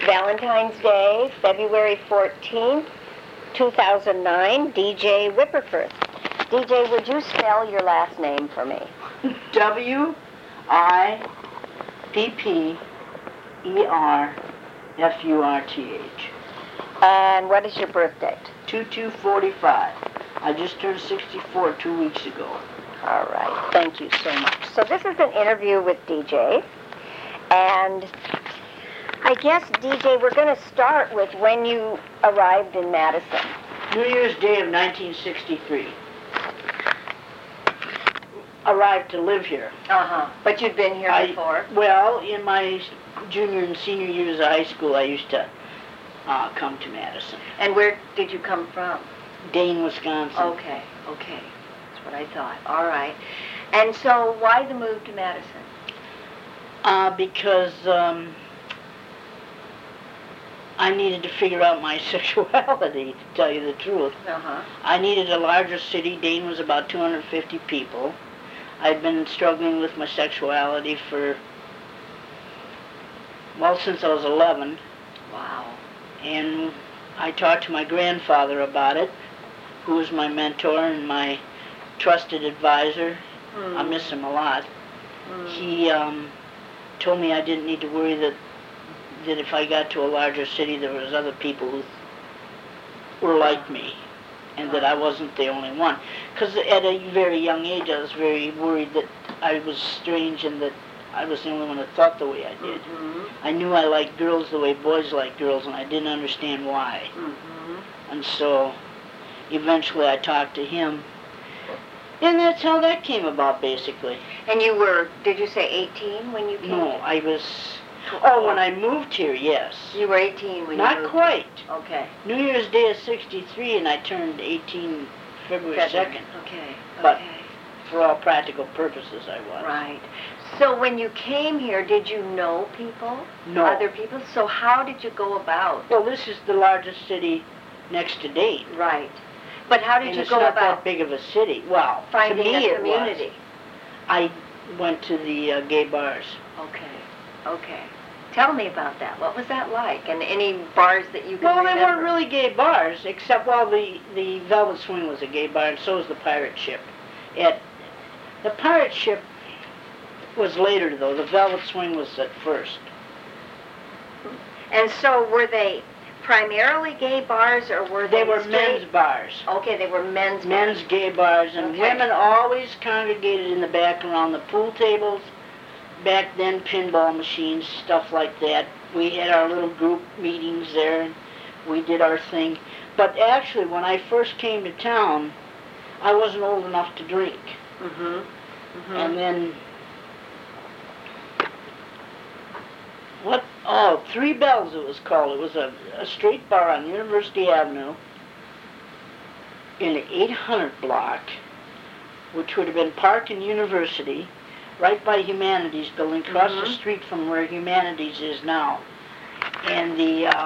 Valentine's Day, February 14th, 2009, DJ Wipperfurth. DJ, would you spell your last name for me? Wipperfurth. And what is your birth date? 2245. I just turned 64 2 weeks ago. All right, thank you so much. So this is an interview with DJ, and I guess, DJ, we're going to start with when you arrived in Madison. New Year's Day of 1963. Arrived to live here. But you'd been here before? Well, in my junior and senior years of high school, I used to come to Madison. And where did you come from? Dane, Wisconsin. Okay. That's what I thought. All right. And so why the move to Madison? Because I needed to figure out my sexuality, to tell you the truth. I needed a larger city. Dane was about 250 people. I'd been struggling with my sexuality since I was 11. Wow. And I talked to my grandfather about it, who was my mentor and my trusted advisor. I miss him a lot. He told me I didn't need to worry that if I got to a larger city, there was other people who were like me, and that I wasn't the only one. Because at a very young age, I was very worried that I was strange and that I was the only one that thought the way I did. I knew I liked girls the way boys like girls, and I didn't understand why. And so eventually I talked to him, and that's how that came about, basically. And you were, did you say 18 when you came? No, I was... when I moved here, yes. You were 18 when you moved? Not quite. Okay. New Year's Day of 63, and I turned 18 February 2nd. Okay. But for all practical purposes, I was. Right. So when you came here, did you know people? No. Other people? So how did you go about? Well, this is the largest city next to Dayton. Right. But how did you go about? It's not that big of a city. Well, finding to me a community? It was. I went to the gay bars. Okay. Tell me about that. What was that like? And any bars that you can remember? Well, they weren't really gay bars, except, the Velvet Swing was a gay bar, and so was the Pirate Ship. The Pirate Ship was later, though. The Velvet Swing was at first. And so were they primarily gay bars, or were they were men's bars. Okay, they were men's bars. Men's gay bars, and women always congregated in the back around the pool tables. Back then, pinball machines, stuff like that. We had our little group meetings there, and we did our thing. But actually, when I first came to town, I wasn't old enough to drink. And then... Three Bells it was called. It was a straight bar on University Avenue in the 800 block, which would have been Park and University, right by Humanities building, across the street from where Humanities is now. And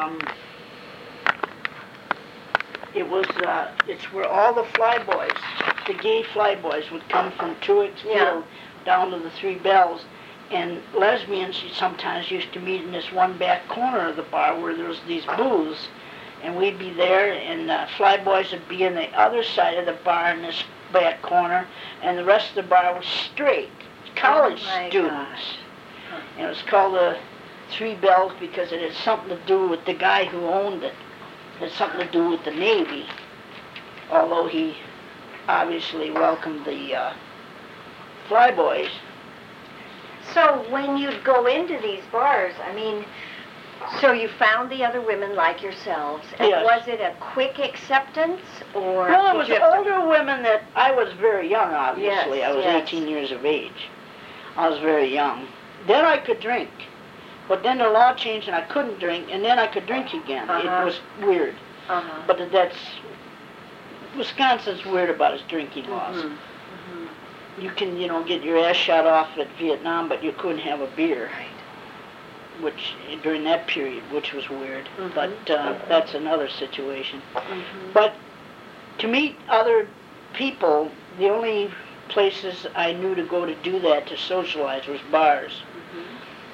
it's where all the flyboys, the gay flyboys, would come from Truex Field down to the Three Bells. And lesbians sometimes used to meet in this one back corner of the bar where there was these booths, and we'd be there, and flyboys would be in the other side of the bar in this back corner, and the rest of the bar was straight college students. And it was called the Three Bells because it had something to do with the guy who owned it. It had something to do with the Navy, although he obviously welcomed the flyboys. So when you'd go into these bars, so you found the other women like yourselves, and was it a quick acceptance, or? Well, it was older women that, I was very young, obviously. I was 18 years of age. I was very young. Then I could drink, but then the law changed and I couldn't drink, and then I could drink again. It was weird. But Wisconsin's weird about its drinking laws. You can, get your ass shot off at Vietnam, but you couldn't have a beer. Which, during that period, which was weird. But that's another situation. But to meet other people, the only places I knew to go to do that, to socialize, was bars.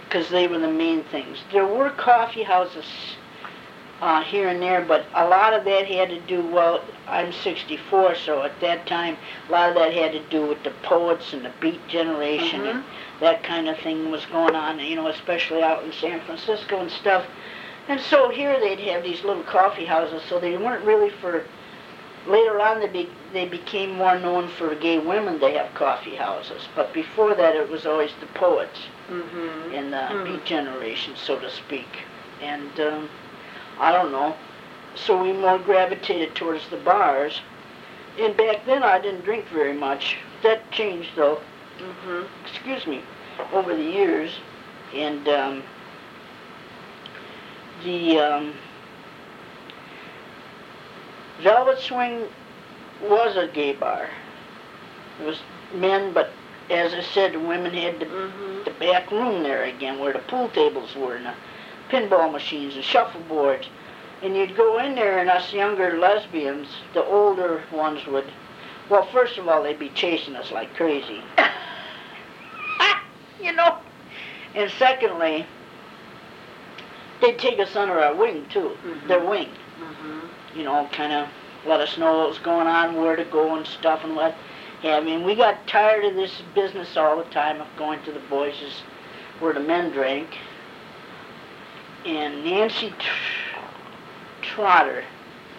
because they were the main things. There were coffee houses here and there, but a lot of that had to do, well, I'm 64, so at that time, a lot of that had to do with the poets and the beat generation, and that kind of thing was going on, especially out in San Francisco and stuff. And so here they'd have these little coffee houses, so they weren't really for, later on they became more known for gay women to have coffee houses, but before that it was always the poets and the beat generation, so to speak. And I don't know, so we more gravitated towards the bars. And back then I didn't drink very much. That changed though, excuse me, over the years. And the Velvet Swing was a gay bar. It was men, but as I said, the women had the back room there again, where the pool tables were, and the pinball machines and shuffleboards. And you'd go in there, and us younger lesbians, the older ones would, well, first of all, they'd be chasing us like crazy. And secondly, they'd take us under our wing, too, their wing. Kind of let us know what was going on, where to go and stuff and what have you. And we got tired of this business all the time of going to the boys' where the men drank. And Nancy Trotter,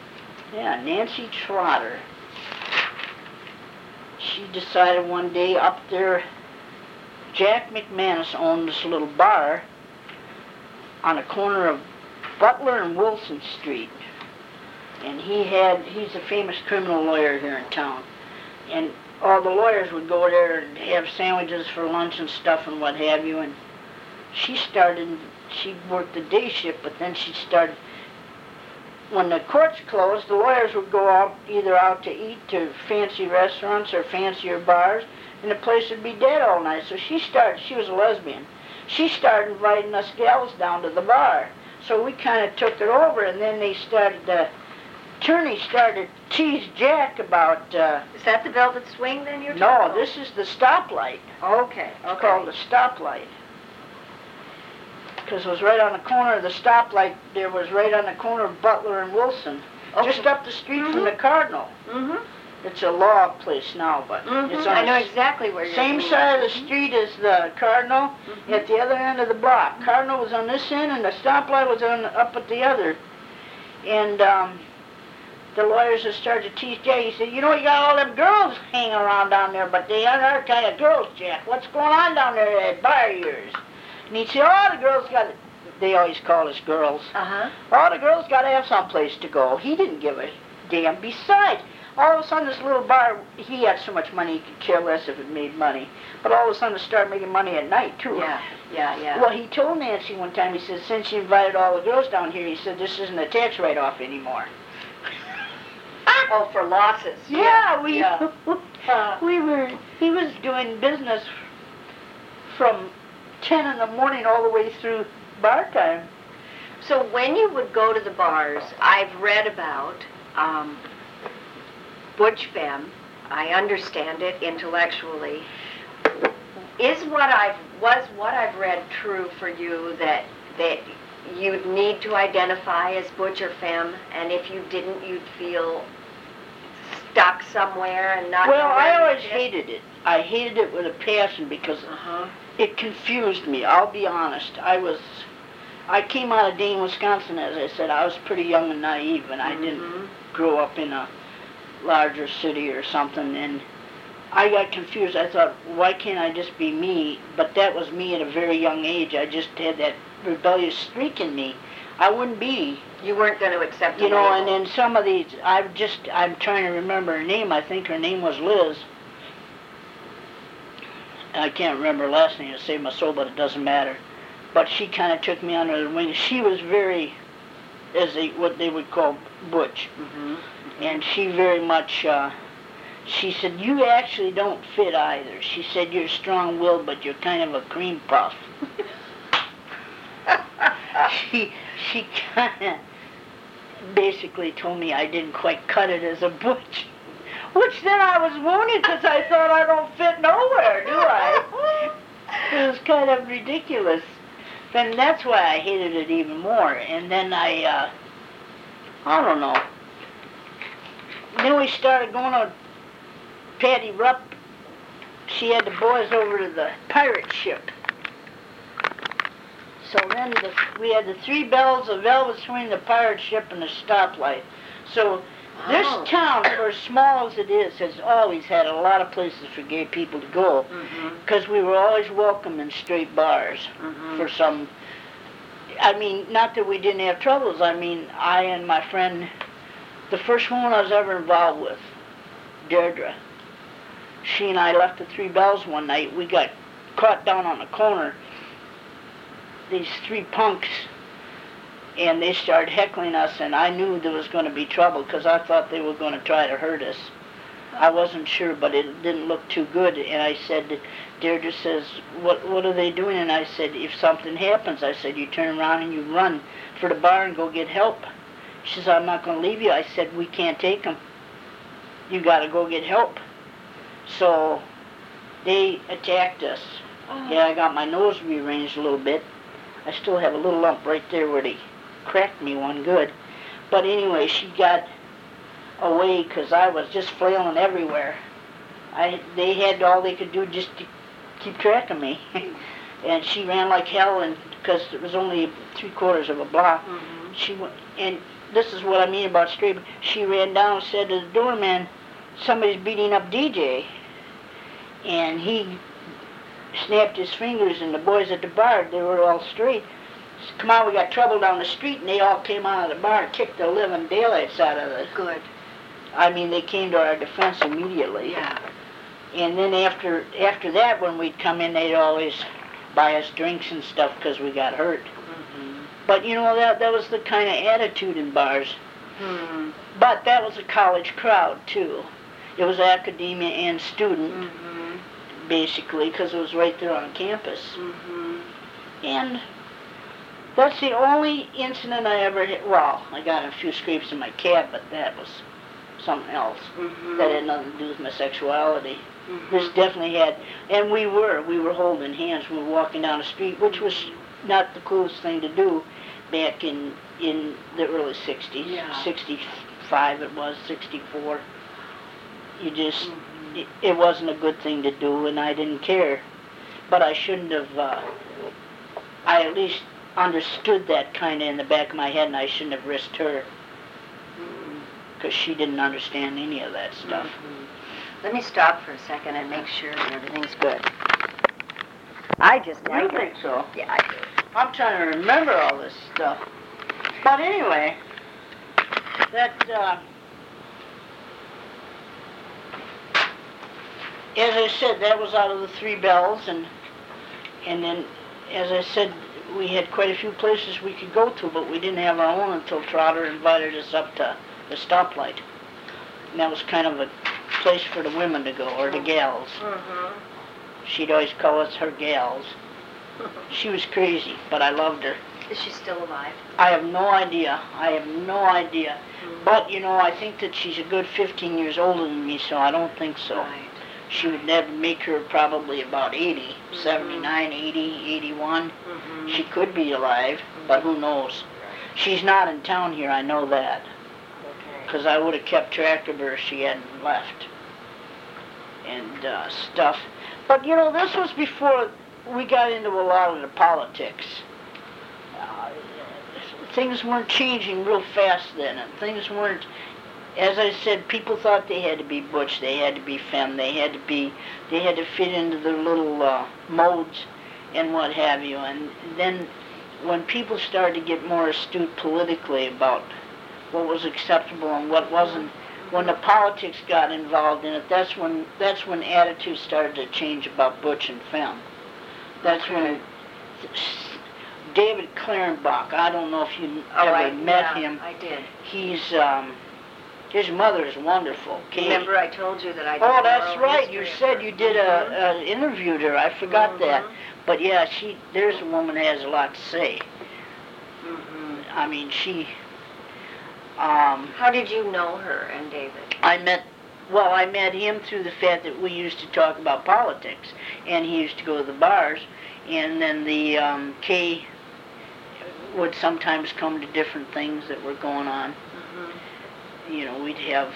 she decided one day up there, Jack McManus owned this little bar on the corner of Butler and Wilson Street. And he's a famous criminal lawyer here in town. And all the lawyers would go there and have sandwiches for lunch and stuff and what have you. And she worked the day shift, but then she started, when the courts closed, the lawyers would go out, either out to eat to fancy restaurants or fancier bars, and the place would be dead all night. So she was a lesbian. She started inviting us gals down to the bar. So we kind of took her over, and then the attorney started to tease Jack about... Is that the Velvet Swing then you're talking about? No, this is the Stoplight. Okay. It's called the Stoplight. Because it was right on the corner of the Stoplight. There was right on the corner of Butler and Wilson. Okay. Just up the street from the Cardinal. It's a law place now, but it's on I know exactly where you're same side of the street as the Cardinal, at the other end of the block. Cardinal was on this end, and the Stoplight was up at the other. And the lawyers had started to tease Jack. He said, you got all them girls hanging around down there, but they aren't our kind of girls, Jack. What's going on down there at that bar of yours? And he'd say, the girls they always called us girls. All the girls got to have someplace to go. He didn't give a damn. Besides, all of a sudden this little bar, he had so much money he could care less if it made money. But all of a sudden it started making money at night, too. Yeah. Well, he told Nancy one time, he said, since you invited all the girls down here, he said, this isn't a tax write-off anymore. Oh, for losses. Yeah, he was doing business from 10 in the morning all the way through bar time. So when you would go to the bars, I've read about Butch Femme. I understand it intellectually. Was what I've read true for you, that you'd need to identify as Butch or Femme, and if you didn't, you'd feel stuck somewhere and not... Well, I always hated it. I hated it with a passion because it confused me. I'll be honest. I came out of Dane, Wisconsin, as I said. I was pretty young and naive, and I didn't grow up in a larger city or something, and I got confused. I thought, why can't I just be me? But that was me at a very young age. I just had that rebellious streak in me. I wouldn't be. You weren't going to accept it. And then some of these, I'm trying to remember her name. I think her name was Liz. I can't remember her last name to save my soul, but it doesn't matter. But she kind of took me under the wing. She was very, what they would call butch. And she very much, she said, you actually don't fit either. She said, you're strong-willed, but you're kind of a cream puff. She kind of basically told me I didn't quite cut it as a butch. Which then I was wounded because I thought I don't fit nowhere, do I? It was kind of ridiculous. then that's why I hated it even more. And then I don't know. Then we started going on Patty Rupp. She had the boys over to the pirate ship. So then we had the three bells, the velvet swing, the pirate ship, and the stoplight. So this town, for as small as it is, has always had a lot of places for gay people to go. Because we were always welcome in straight bars for some... I mean, not that we didn't have troubles. I mean, I and my friend, the first woman I was ever involved with, Deirdre, she and I left the Three Bells one night. We got caught down on the corner, these three punks, and they started heckling us, and I knew there was going to be trouble because I thought they were going to try to hurt us. I wasn't sure, but it didn't look too good, and I said, Deirdre says, what are they doing? And I said, if something happens, I said, you turn around and you run for the bar and go get help. She says, I'm not going to leave you. I said, we can't take them. You got to go get help. So they attacked us. Yeah, I got my nose rearranged a little bit. I still have a little lump right there where they cracked me one good. But anyway, she got away because I was just flailing everywhere. They had all they could do just to keep track of me. And she ran like hell, and because it was only 3/4 of a block. She went, and this is what I mean about straight. She ran down and said to the doorman, somebody's beating up DJ. And he snapped his fingers, and the boys at the bar, they were all straight. Said, come on, we got trouble down the street, and they all came out of the bar and kicked the living daylights out of us. Good. I mean, they came to our defense immediately. Yeah. And then after that, when we'd come in, they'd always buy us drinks and stuff because we got hurt. But you know, that was the kind of attitude in bars. But that was a college crowd too. It was academia and student, basically, because it was right there on campus. And that's the only incident I ever hit. Well, I got in a few scrapes in my cab, but that was something else. That had nothing to do with my sexuality. This definitely had, and we were holding hands. We were walking down the street, which was not the coolest thing to do back in the early 60s. Yeah. 65 it was, 64. You just, it wasn't a good thing to do, and I didn't care. But I shouldn't have, I at least understood that kind of in the back of my head, and I shouldn't have risked her. Because she didn't understand any of that stuff. Let me stop for a second and make sure that everything's good. I just You think so? Yeah, I do. I'm trying to remember all this stuff. But anyway, that, as I said, that was out of the Three Bells, and then, as I said, we had quite a few places we could go to, but we didn't have our own until Trotter invited us up to the stoplight. And that was kind of a place for the women to go, or the gals. She'd always call us her gals. She was crazy, but I loved her. Is she still alive? I have no idea. But, you know, I think that she's a good 15 years older than me, so I don't think so. Right. She would never make her probably about 80, 79, 80, 81. She could be alive, but who knows. She's not in town here, I know that. Because I would have kept track of her if she hadn't left. And stuff. But, you know, this was before we got into a lot of the politics. Things weren't changing real fast then, and things weren't, as I said, people thought they had to be butch, they had to be femme, they had to fit into their little modes and what have you. And then when people started to get more astute politically about what was acceptable and what wasn't, when the politics got involved in it, that's when attitudes started to change about butch and femme. That's when David Clarenbach, I don't know if you ever met him. I did. He's, his mother is wonderful. Katie. Remember I told you that I did Oh, that's right. You said you did interviewed her. I forgot that. But yeah, there's a woman that has a lot to say. I mean, she... How did you know her and David? I met him through the fact that we used to talk about politics, and he used to go to the bars, and then the Kay would sometimes come to different things that were going on. You know, we'd have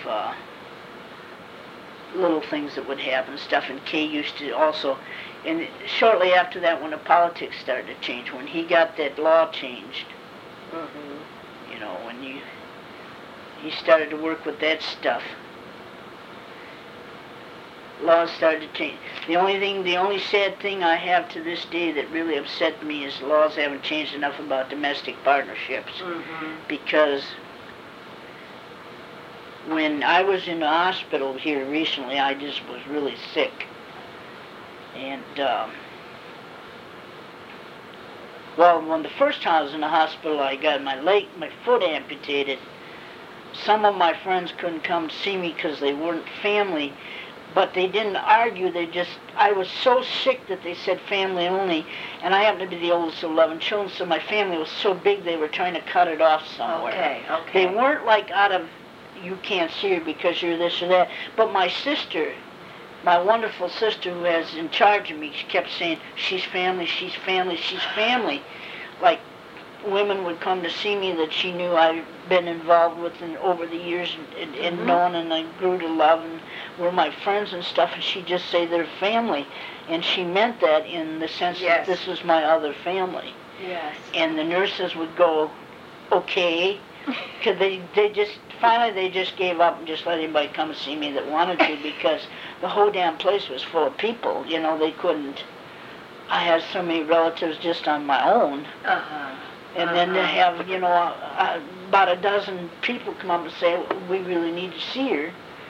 little things that would happen, stuff, and Kay used to also, and shortly after that when the politics started to change, when he got that law changed, you know, when he started to work with that stuff, laws started to change. The only sad thing I have to this day that really upset me is laws haven't changed enough about domestic partnerships, because when I was in the hospital here recently, I just was really sick. And, well, when the first time I was in the hospital, I got my foot amputated. Some of my friends couldn't come see me because they weren't family, but they didn't argue. I was so sick that they said family only, and I happened to be the oldest of 11 children, so my family was so big they were trying to cut it off somewhere. Okay. They weren't like out of, you can't see her because you're this or that. But my sister, my wonderful sister who was in charge of me, she kept saying, she's family, she's family, she's family. Like, women would come to see me that she knew I'd been involved with over the years and known, and I grew to love and were my friends and stuff, and she'd just say they're family. And she meant that in the sense that this was my other family. Yes. And the nurses would go, okay, because finally they just gave up and just let anybody come and see me that wanted to, because the whole damn place was full of people. You know, they couldn't. I had so many relatives just on my own. And then to have, you know, about a dozen people come up and say, we really need to see her.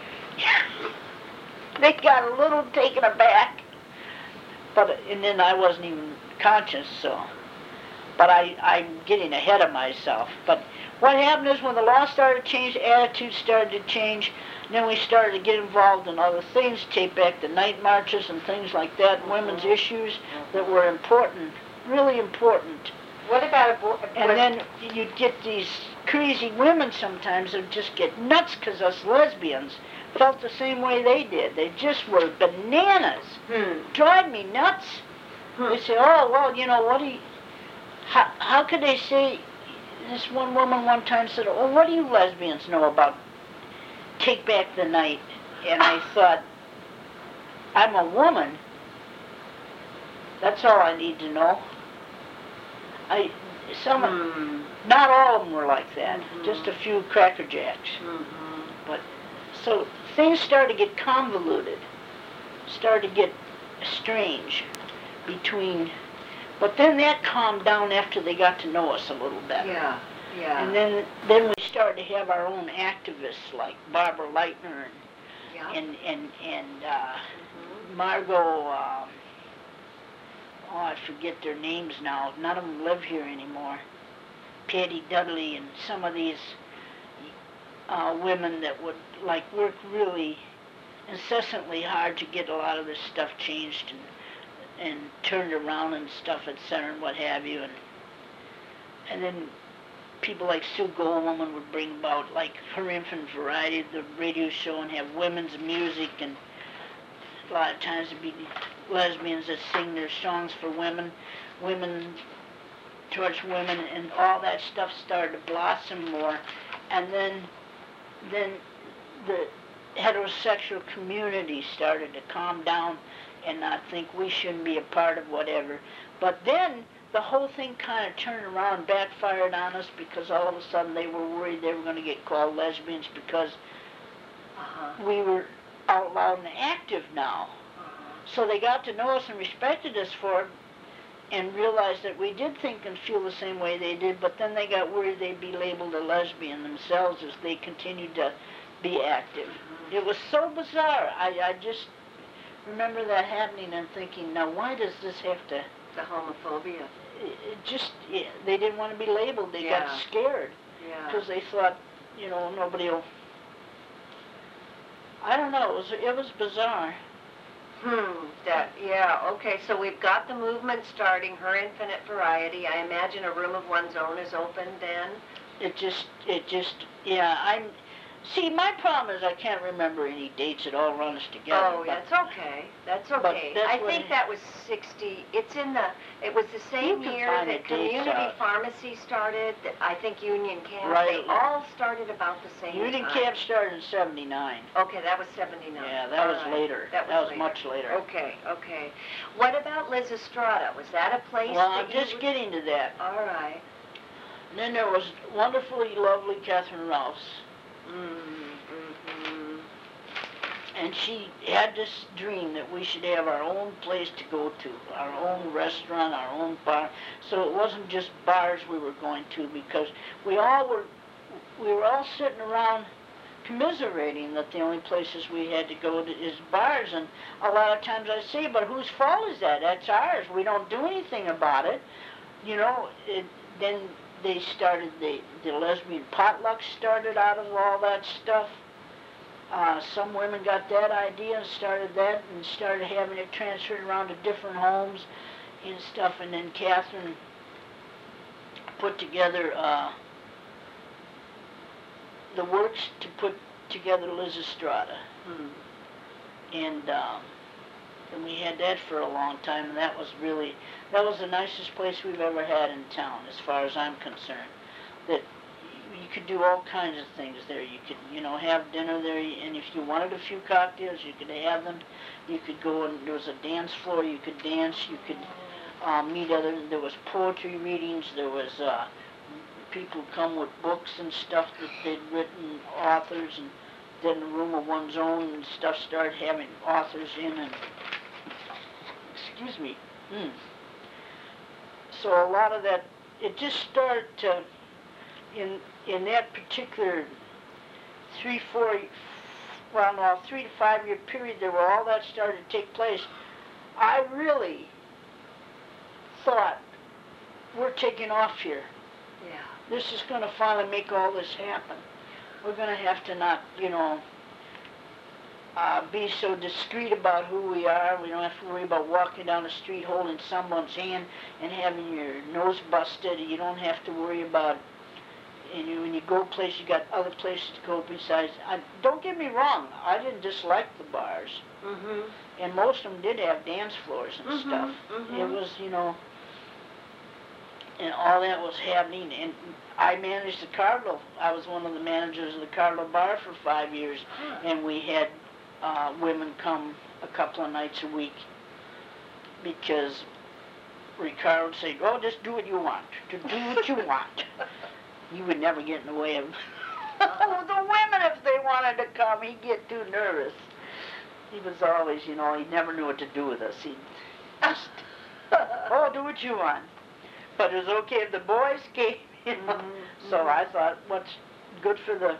They got a little taken aback. And then I wasn't even conscious, so. But I'm getting ahead of myself. But what happened is when the law started to change, attitudes started to change, and then we started to get involved in other things, take back the night marches and things like that, women's issues that were important, really important. What about And then you'd get these crazy women sometimes that just get nuts because us lesbians felt the same way they did. They just were bananas. Drive me nuts. They say, oh, well, you know, how could they say, this one woman one time said, oh, what do you lesbians know about Take Back the Night? And I thought, I'm a woman. That's all I need to know. Not all of them were like that. Just a few crackerjacks. But so things started to get convoluted, started to get strange between. But then that calmed down after they got to know us a little better. Yeah. And then we started to have our own activists like Barbara Leitner and Margot. I forget their names now. None of them live here anymore. Patty Dudley and some of these women that would work really incessantly hard to get a lot of this stuff changed and turned around and stuff, etc., and what have you. And then people like Sue Goldwoman would bring about like Her Infant Variety, the radio show, and have women's music, and a lot of times it'd be lesbians that sing their songs for women towards women, and all that stuff started to blossom more. And then the heterosexual community started to calm down and not think we shouldn't be a part of whatever. But then the whole thing kind of turned around and backfired on us, because all of a sudden they were worried they were going to get called lesbians because we were out loud and active now. So they got to know us and respected us for it and realized that we did think and feel the same way they did, but then they got worried they'd be labeled a lesbian themselves as they continued to be active. It was so bizarre. I just remember that happening and thinking, now why does this have to... The homophobia. They didn't want to be labeled. They got scared because they thought, you know, nobody will... I don't know. It was bizarre. Okay, so we've got the movement starting, Her Infinite Variety. I imagine a room of one's own is open then? See, my problem is I can't remember any dates. It all runs together. Oh, that's okay. That's okay. that's I what think it- that was 60. It was the same You can year find that the dates community out. pharmacy started. I think Union Camp. Right. They all started about the same Union time. Camp started in '79. Okay, that was 79. Yeah, that All was right. later. That was later. much later. Okay, okay. What about Liz Estrada? Was that a place Well, that I'm you just would- getting to that. All right. And then there was wonderfully lovely Catherine Rouse. Mm-hmm. And she had this dream that we should have our own place to go to, our own restaurant, our own bar. So it wasn't just bars we were going to, because we were all sitting around commiserating that the only places we had to go to is bars. And a lot of times I say, but whose fault is that? That's ours. We don't do anything about it. You know, then they started, the lesbian potluck started out of all that stuff. Some women got that idea and started that and started having it transferred around to different homes and stuff. And then Catherine put together the works to put together Liz Estrada. And we had that for a long time, and that was the nicest place we've ever had in town, as far as I'm concerned. That you could do all kinds of things there. You could, have dinner there, and if you wanted a few cocktails, you could have them. You could go, and there was a dance floor. You could dance. You could meet there was poetry readings. There was people come with books and stuff that they'd written, authors, and then a room of one's own and stuff started having authors in, and excuse me. So a lot of that, it just started to, in that particular 3 to 5 year period there where all that started to take place, I really thought, we're taking off here. Yeah. This is going to finally make all this happen. We're going to have to not, be so discreet about who we are. We don't have to worry about walking down the street holding someone's hand and having your nose busted. You don't have to worry about, when you go places, you got other places to go besides. Don't get me wrong, I didn't dislike the bars. And most of them did have dance floors and stuff. It was, and all that was happening. And I managed the Cardinal. I was one of the managers of the Cardinal Bar for 5 years. And we had women come a couple of nights a week because Ricardo would say, oh, just do what you want. Do what you want. He would never get in the way of the women if they wanted to come. He'd get too nervous. He was always, he never knew what to do with us. He'd just, oh, do what you want. But it was okay if the boys came, So I thought, what's good for the,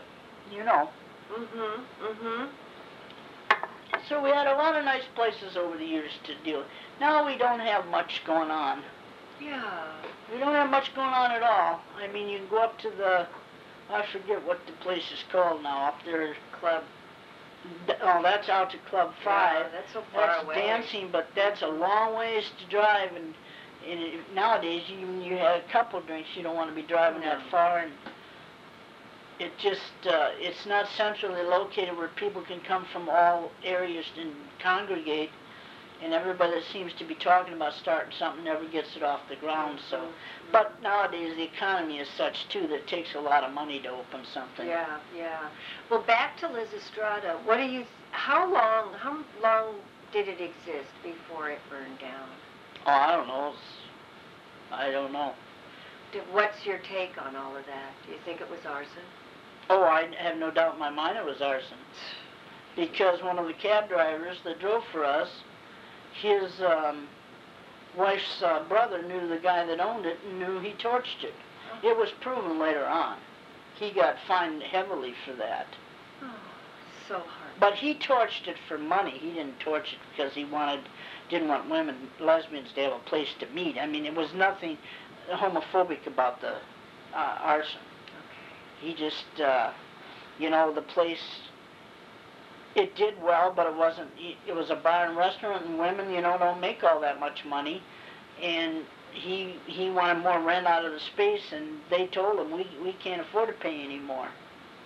So we had a lot of nice places over the years to deal with. Now we don't have much going on. Yeah. We don't have much going on at all. I mean, you can go up to I forget what the place is called now, up there, Club. Oh, that's out to Club 5. Yeah, that's so far away. That's dancing, but that's a long ways to drive, and nowadays, even you had a couple drinks, you don't want to be driving that far, and it just, it's not centrally located where people can come from all areas and congregate, and everybody that seems to be talking about starting something never gets it off the ground, so. But nowadays, the economy is such, too, that it takes a lot of money to open something. Yeah, yeah. Well, back to Liz Estrada, how long did it exist before it burned down? Oh, I don't know. I don't know. What's your take on all of that? Do you think it was arson? Oh, I have no doubt in my mind it was arson. Because one of the cab drivers that drove for us, his wife's brother knew the guy that owned it and knew he torched it. It was proven later on. He got fined heavily for that. Oh, so hard. But he torched it for money. He didn't torch it because he didn't want lesbians to have a place to meet. I mean, it was nothing homophobic about the arson. Okay. He just, the place, it did well, but it wasn't, it was a bar and restaurant, and women, don't make all that much money. And he wanted more rent out of the space, and they told him, we can't afford to pay any more.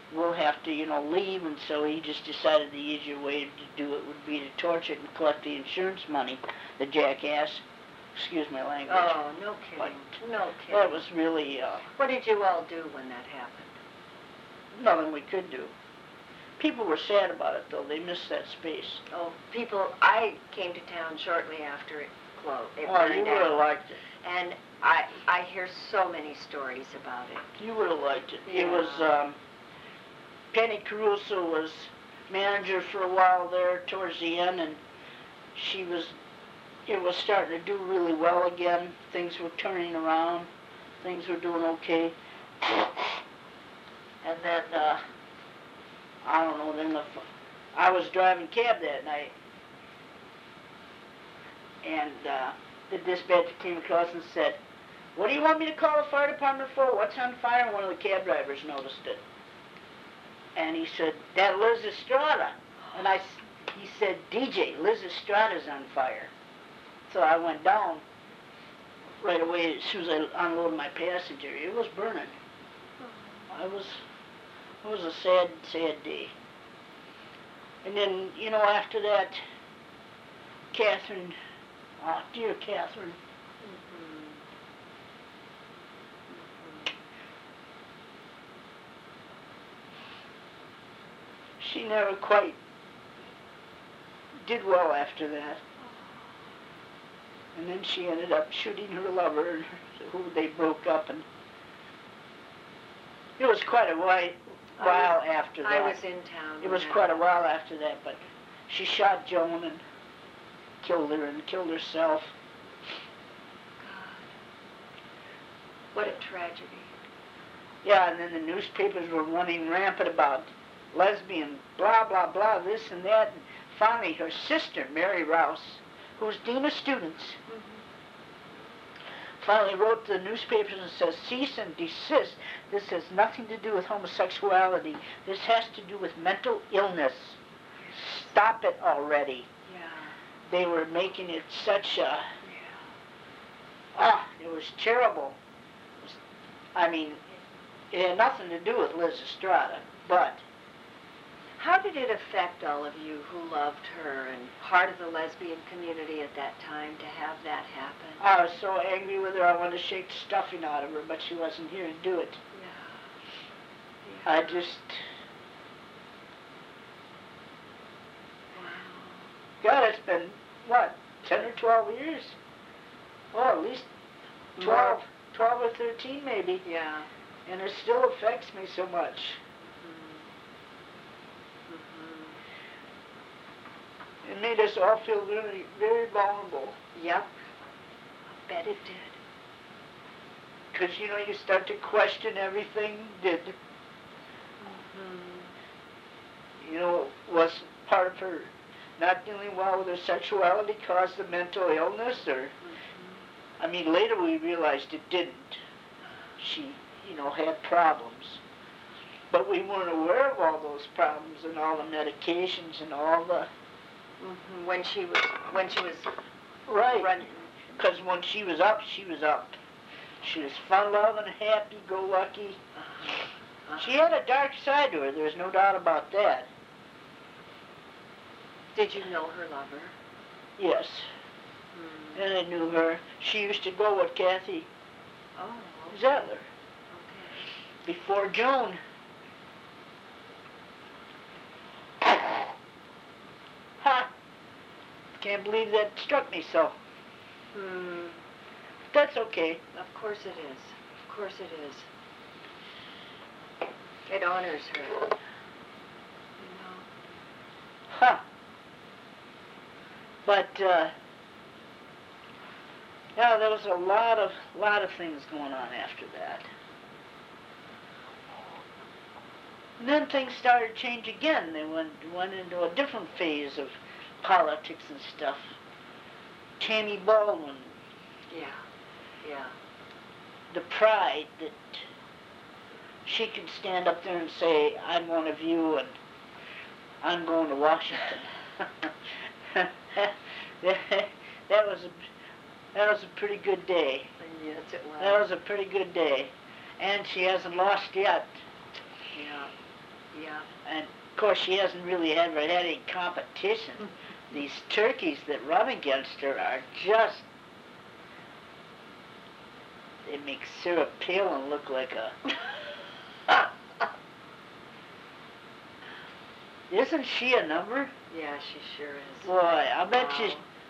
we'll have to, leave, and so he just decided the easier way to do it would be to torch it and collect the insurance money, the jackass. Excuse my language. Oh, no kidding. No kidding. That was really, What did you all do when that happened? nothing we could do. People were sad about it, though. They missed that space. Oh, I came to town shortly after it closed. It Oh, burned you would down. have liked it. And I hear so many stories about it. You would have liked it. Yeah. It was, Penny Caruso was manager for a while there towards the end, and it was starting to do really well again. Things were turning around. Things were doing okay. And then, I don't know, I was driving cab that night, and the dispatcher came across and said, "What do you want me to call the fire department for? What's on fire?" And one of the cab drivers noticed it. And he said, "That Liz Estrada." And he said, "DJ, Liz Estrada's on fire." So I went down right away as soon as I unloaded my passenger. It was burning. It was a sad, sad day. And then, after that, Catherine, oh, dear Catherine. She never quite did well after that. And then she ended up shooting her lover, who they broke up, and it was quite a while after that. I was in town. It was quite a while after that, but she shot Joan and killed her and killed herself. God. What a tragedy. Yeah, and then the newspapers were running rampant about lesbian, blah, blah, blah, this and that. And finally, her sister, Mary Rouse, who was dean of students, finally wrote to the newspapers and says, "Cease and desist. This has nothing to do with homosexuality. This has to do with mental illness. Stop it already." Yeah. They were making it such a... Yeah. it was terrible. It had nothing to do with Liz Estrada, but... How did it affect all of you who loved her and part of the lesbian community at that time to have that happen? I was so angry with her, I wanted to shake the stuffing out of her, but she wasn't here to do it. Yeah. I just... Wow. God, it's been, 10 or 12 years? Oh, at least 12 or 13 maybe. Yeah. And it still affects me so much. It made us all feel very, very vulnerable. Yep. I bet it did. Because, you start to question everything. Was part of her not dealing well with her sexuality caused the mental illness? Or, later we realized it didn't. She, had problems. But we weren't aware of all those problems and all the medications and all the... When she was right, running. Because when she was up, she was up. She was fun-loving, happy-go-lucky. She had a dark side to her. There's no doubt about that. Did you know her lover? Yes. And I knew her. She used to go with Kathy Zettler. Okay. Before Joan. Ha! Can't believe that struck me so. That's okay. Of course it is. Of course it is. It honors her. Huh. But, there was a lot of things going on after that. And then things started to change again. They went into a different phase of politics and stuff. Tammy Baldwin. Yeah. The pride that she could stand up there and say, "I'm one of you and I'm going to Washington." that was a pretty good day. Yes, it was. That was a pretty good day. And she hasn't lost yet. Yeah. Yeah. And of course, she hasn't really ever had any competition. These turkeys that run against her are just, they make Sarah Palin look like a, isn't she a number? Yeah, she sure is. Boy, I'll bet Wow.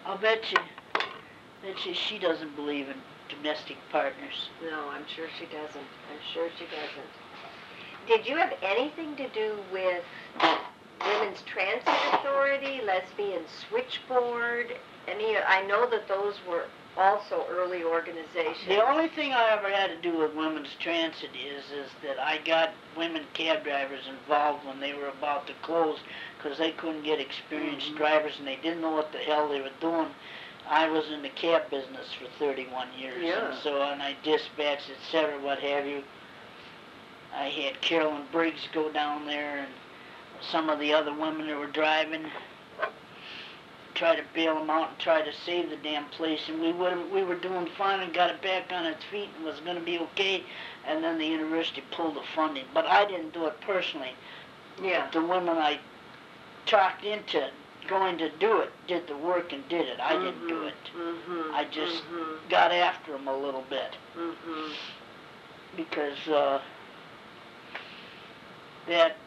you she doesn't believe in domestic partners. No, I'm sure she doesn't. I'm sure she doesn't. Did you have anything to do with Women's Transit Authority, Lesbian Switchboard? I know that those were also early organizations. The only thing I ever had to do with women's transit is that I got women cab drivers involved when they were about to close because they couldn't get experienced drivers and they didn't know what the hell they were doing. I was in the cab business for 31 years, Yeah. and so on. I dispatched, etc., what have you. I had Carolyn Briggs go down there and some of the other women that were driving, try to bail them out and try to save the damn place, and we were doing fine and got it back on its feet and was going to be okay, and then the university pulled the funding. But I didn't do it personally. Yeah. The women I talked into going to do it did the work and did it. I didn't do it. I just got after them a little bit because that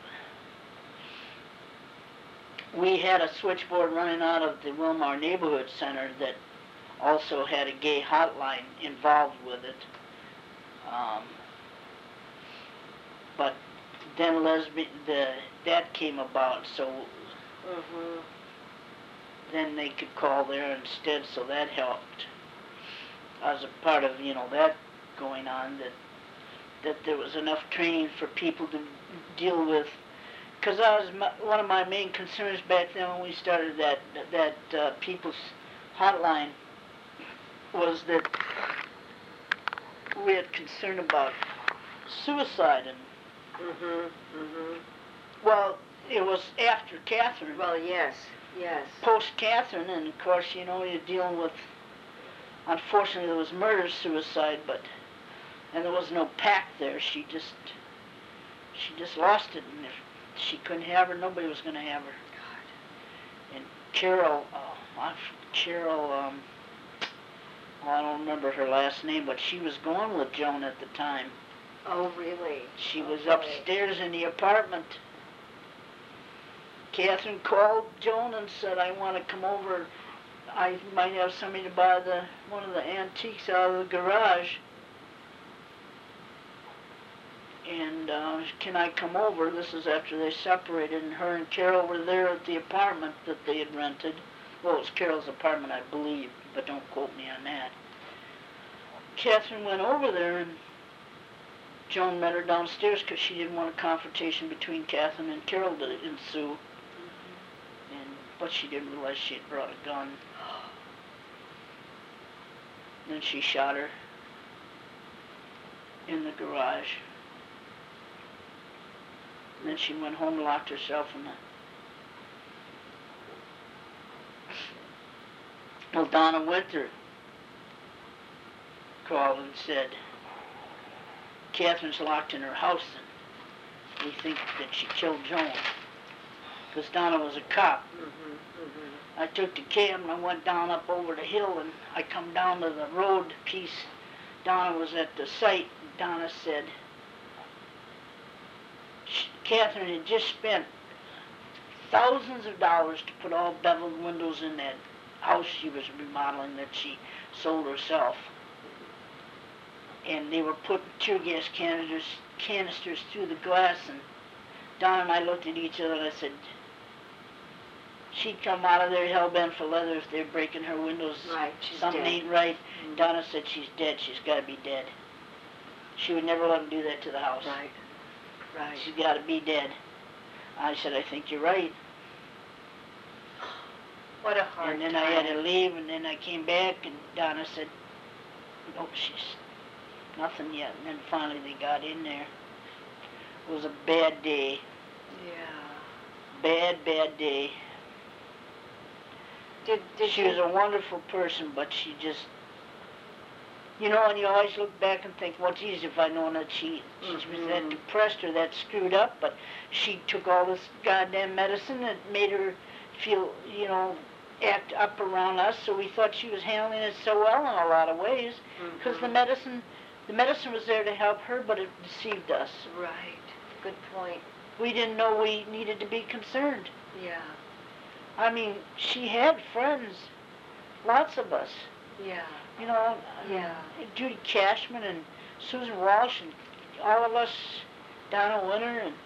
we had a switchboard running out of the Wilmar Neighborhood Center that also had a gay hotline involved with it. But then that came about, so then they could call there instead, so that helped. As a part of, that going on, that there was enough training for people to deal with. Because one of my main concerns back then when we started that People's Hotline was that we had concern about suicide and well, it was after Catherine. Well, yes. Post Catherine, and of course, you're dealing with. Unfortunately, there was murder-suicide, and there was no pact there. She just lost it, and if she couldn't have her, nobody was going to have her. God. And Carol, I don't remember her last name, but she was going with Joan at the time. Oh, really? She was upstairs in the apartment. Catherine called Joan and said, I want to come over. I might have somebody to buy one of the antiques out of the garage. And can I come over? This is after they separated, and her and Carol were there at the apartment that they had rented. Well, it was Carol's apartment, I believe, but don't quote me on that. Catherine went over there, and Joan met her downstairs because she didn't want a confrontation between Catherine and Carol to ensue. But she didn't realize she had brought a gun. Then she shot her in the garage. And then she went home and locked herself in the... Well, Donna Winter called and said, Catherine's locked in her house and we think that she killed Joan. Because Donna was a cop. I took the cab and I went down up over the hill and I come down to the road piece. Donna was at the site. Donna said, Catherine had just spent thousands of dollars to put all beveled windows in that house she was remodeling that she sold herself. And they were putting tear gas canisters through the glass, and Donna and I looked at each other and I said, she'd come out of there hell-bent for leather if they're breaking her windows. Right, she's Something dead. ain't right. Donna said she's dead. She's got to be dead. She would never let them do that to the house. Right. She's got to be dead. I said, I think you're right. What a hard And then time. I had to leave, and then I came back, and Donna said, oh, she's nothing yet. And then finally they got in there. It was a bad day. Yeah. Bad day. Did She was a wonderful person, but she just You know, and you always look back and think, well, geez, if I'd known that she was that depressed or that screwed up, but she took all this goddamn medicine that made her feel, act up around us, so we thought she was handling it so well in a lot of ways, because the medicine was there to help her, but it deceived us. Right. Good point. We didn't know we needed to be concerned. Yeah. I mean, she had friends, lots of us. Yeah. Yeah. Judy Cashman and Susan Walsh and all of us, Donna Winter and.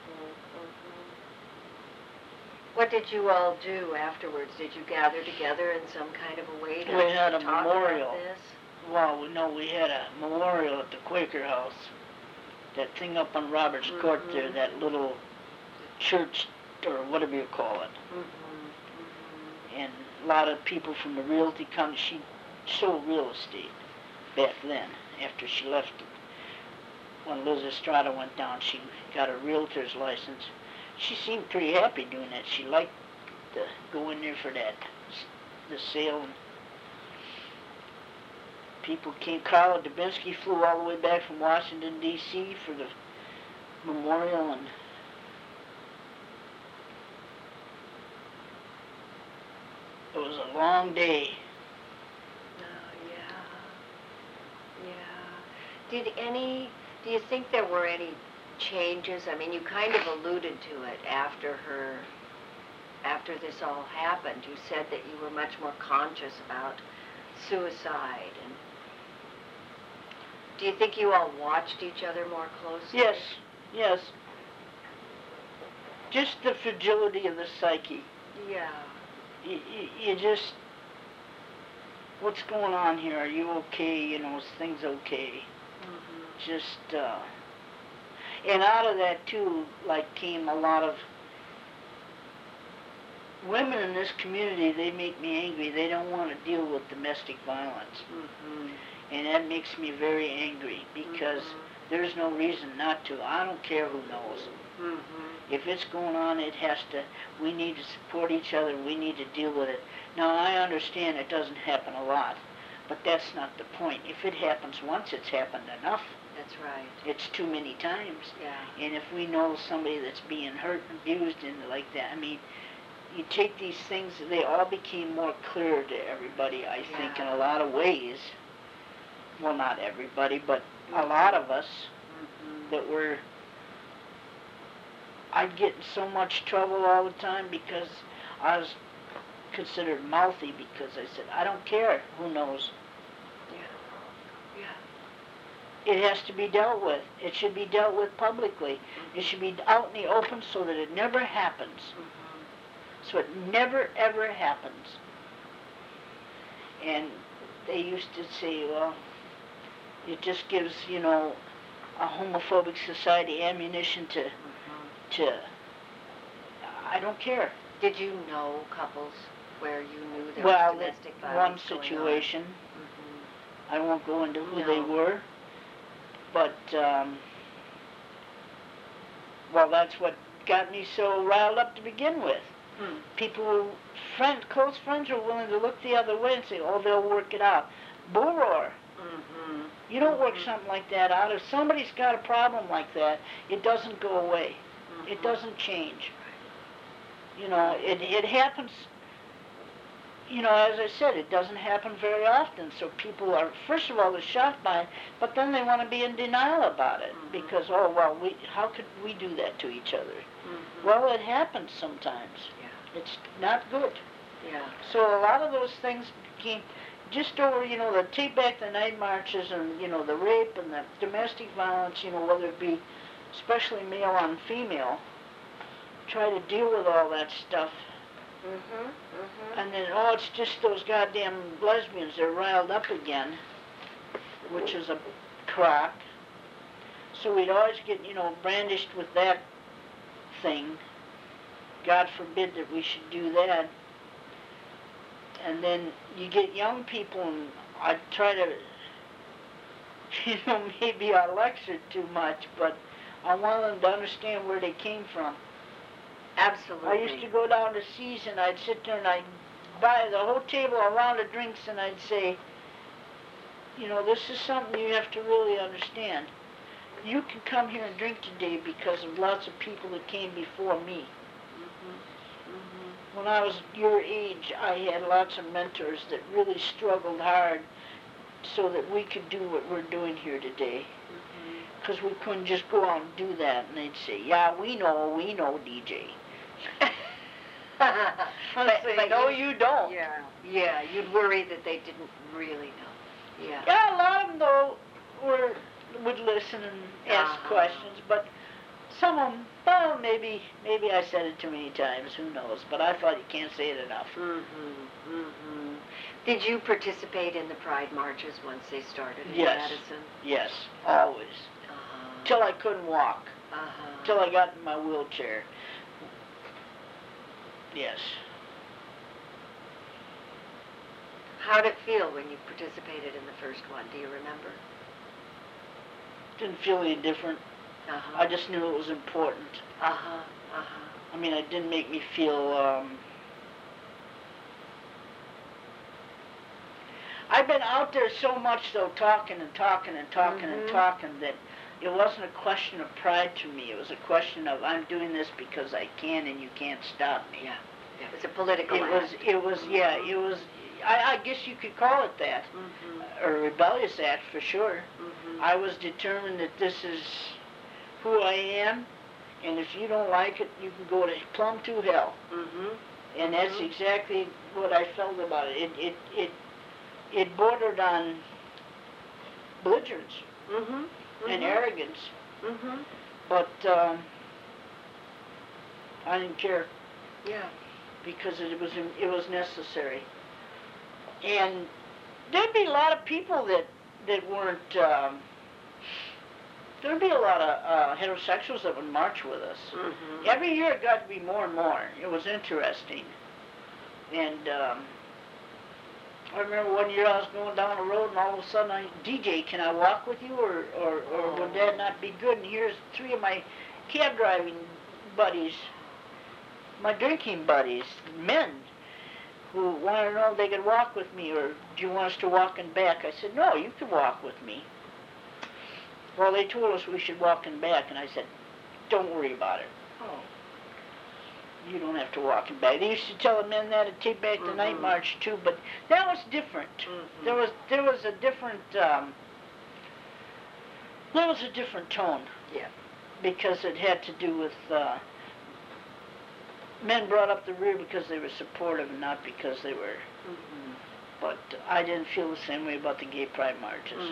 What did you all do afterwards? Did you gather together in some kind of a way to We had a talk memorial. about this? Well, no, we had a memorial at the Quaker House. That thing up on Roberts Court there, that little church or whatever you call it. And a lot of people from the realty company, she sold real estate back then. After she left, when Liz Estrada went down, she got a realtor's license. She seemed pretty happy doing that. She liked to go in there for the sale. People came. Carla Dubinsky flew all the way back from Washington, D.C. for the memorial, and it was a long day. Oh, yeah. Do you think there were any changes? I mean, you kind of alluded to it after this all happened. You said that you were much more conscious about suicide. And do you think you all watched each other more closely? Yes. Just the fragility of the psyche. Yeah. You just, what's going on here? Are you okay? Is things okay? Just, and out of that too, came a lot of women in this community. They make me angry. They don't want to deal with domestic violence. And that makes me very angry because there's no reason not to. I don't care who knows. If it's going on, we need to support each other. We need to deal with it. Now, I understand it doesn't happen a lot, but that's not the point. If it happens once, it's happened enough. That's right. It's too many times. Yeah. And if we know somebody that's being hurt and abused and like that, I mean, you take these things, they all became more clear to everybody, I think, in a lot of ways. Well, not everybody, but a lot of us that were... I'd get in so much trouble all the time because I was considered mouthy because I said, I don't care who knows. Yeah. It has to be dealt with. It should be dealt with publicly. It should be out in the open so that it never happens. So it never, ever happens. And they used to say, well, it just gives, a homophobic society ammunition to I don't care. Did you know couples where you knew there was domestic violence one situation, I won't go into who they were, but, that's what got me so riled up to begin with. People, close friends were willing to look the other way and say, oh, they'll work it out. Bull roar. You don't work something like that out. If somebody's got a problem like that, it doesn't go away. It doesn't change. It happens, as I said, it doesn't happen very often. So people are, first of all, they're shocked by it, but then they want to be in denial about it because, how could we do that to each other? Well, it happens sometimes. Yeah. It's not good. Yeah. So a lot of those things came just over, the take back the night marches and, the rape and the domestic violence, whether it be especially male on female, try to deal with all that stuff. And then, it's just those goddamn lesbians, they're riled up again, which is a crock. So we'd always get, brandished with that thing. God forbid that we should do that. And then you get young people, and I try to, maybe I lectured too much, but I want them to understand where they came from. Absolutely. I used to go down to C's, and I'd sit there and I'd buy the whole table a round of drinks, and I'd say, you know, this is something you have to really understand. You can come here and drink today because of lots of people that came before me. When I was your age, I had lots of mentors that really struggled hard so that we could do what we're doing here today. Because we couldn't just go out and do that, and they'd say, yeah, we know, DJ. But no, you don't. Yeah, you'd worry that they didn't really know. Yeah, a lot of them, though, would listen and ask questions, but some of them, well, maybe I said it too many times, who knows, but I thought you can't say it enough. Did you participate in the Pride marches once they started in Madison? Yes, always. Till I couldn't walk. Till I got in my wheelchair. Yes. How did it feel when you participated in the first one? Do you remember? Didn't feel any different. I just knew it was important. I mean, it didn't make me feel, I've been out there so much, though, talking that it wasn't a question of pride to me. It was a question of, I'm doing this because I can and you can't stop me. Yeah. It was a political act. It was, I guess you could call it that. A rebellious act, for sure. I was determined that this is who I am, and if you don't like it, you can go to plumb to hell. And that's exactly what I felt about it. It bordered on belligerence and arrogance. But I didn't care. Yeah. Because it was necessary. And there'd be a lot of people that weren't. There'd be a lot of heterosexuals that would march with us. Every year it got to be more and more. It was interesting. And I remember one year I was going down the road and all of a sudden DJ, can I walk with you or would that not be good? And here's three of my cab driving buddies, my drinking buddies, men, who wanted to know if they could walk with me, or do you want us to walk in back? I said, no, you can walk with me. Well, they told us we should walk in back, and I said, don't worry about it. You don't have to walk in back. They used to tell the men that to take back the night march too, but that was different. There was a different tone. Yeah. Because it had to do with men brought up the rear because they were supportive and not because they were. But I didn't feel the same way about the gay pride marches.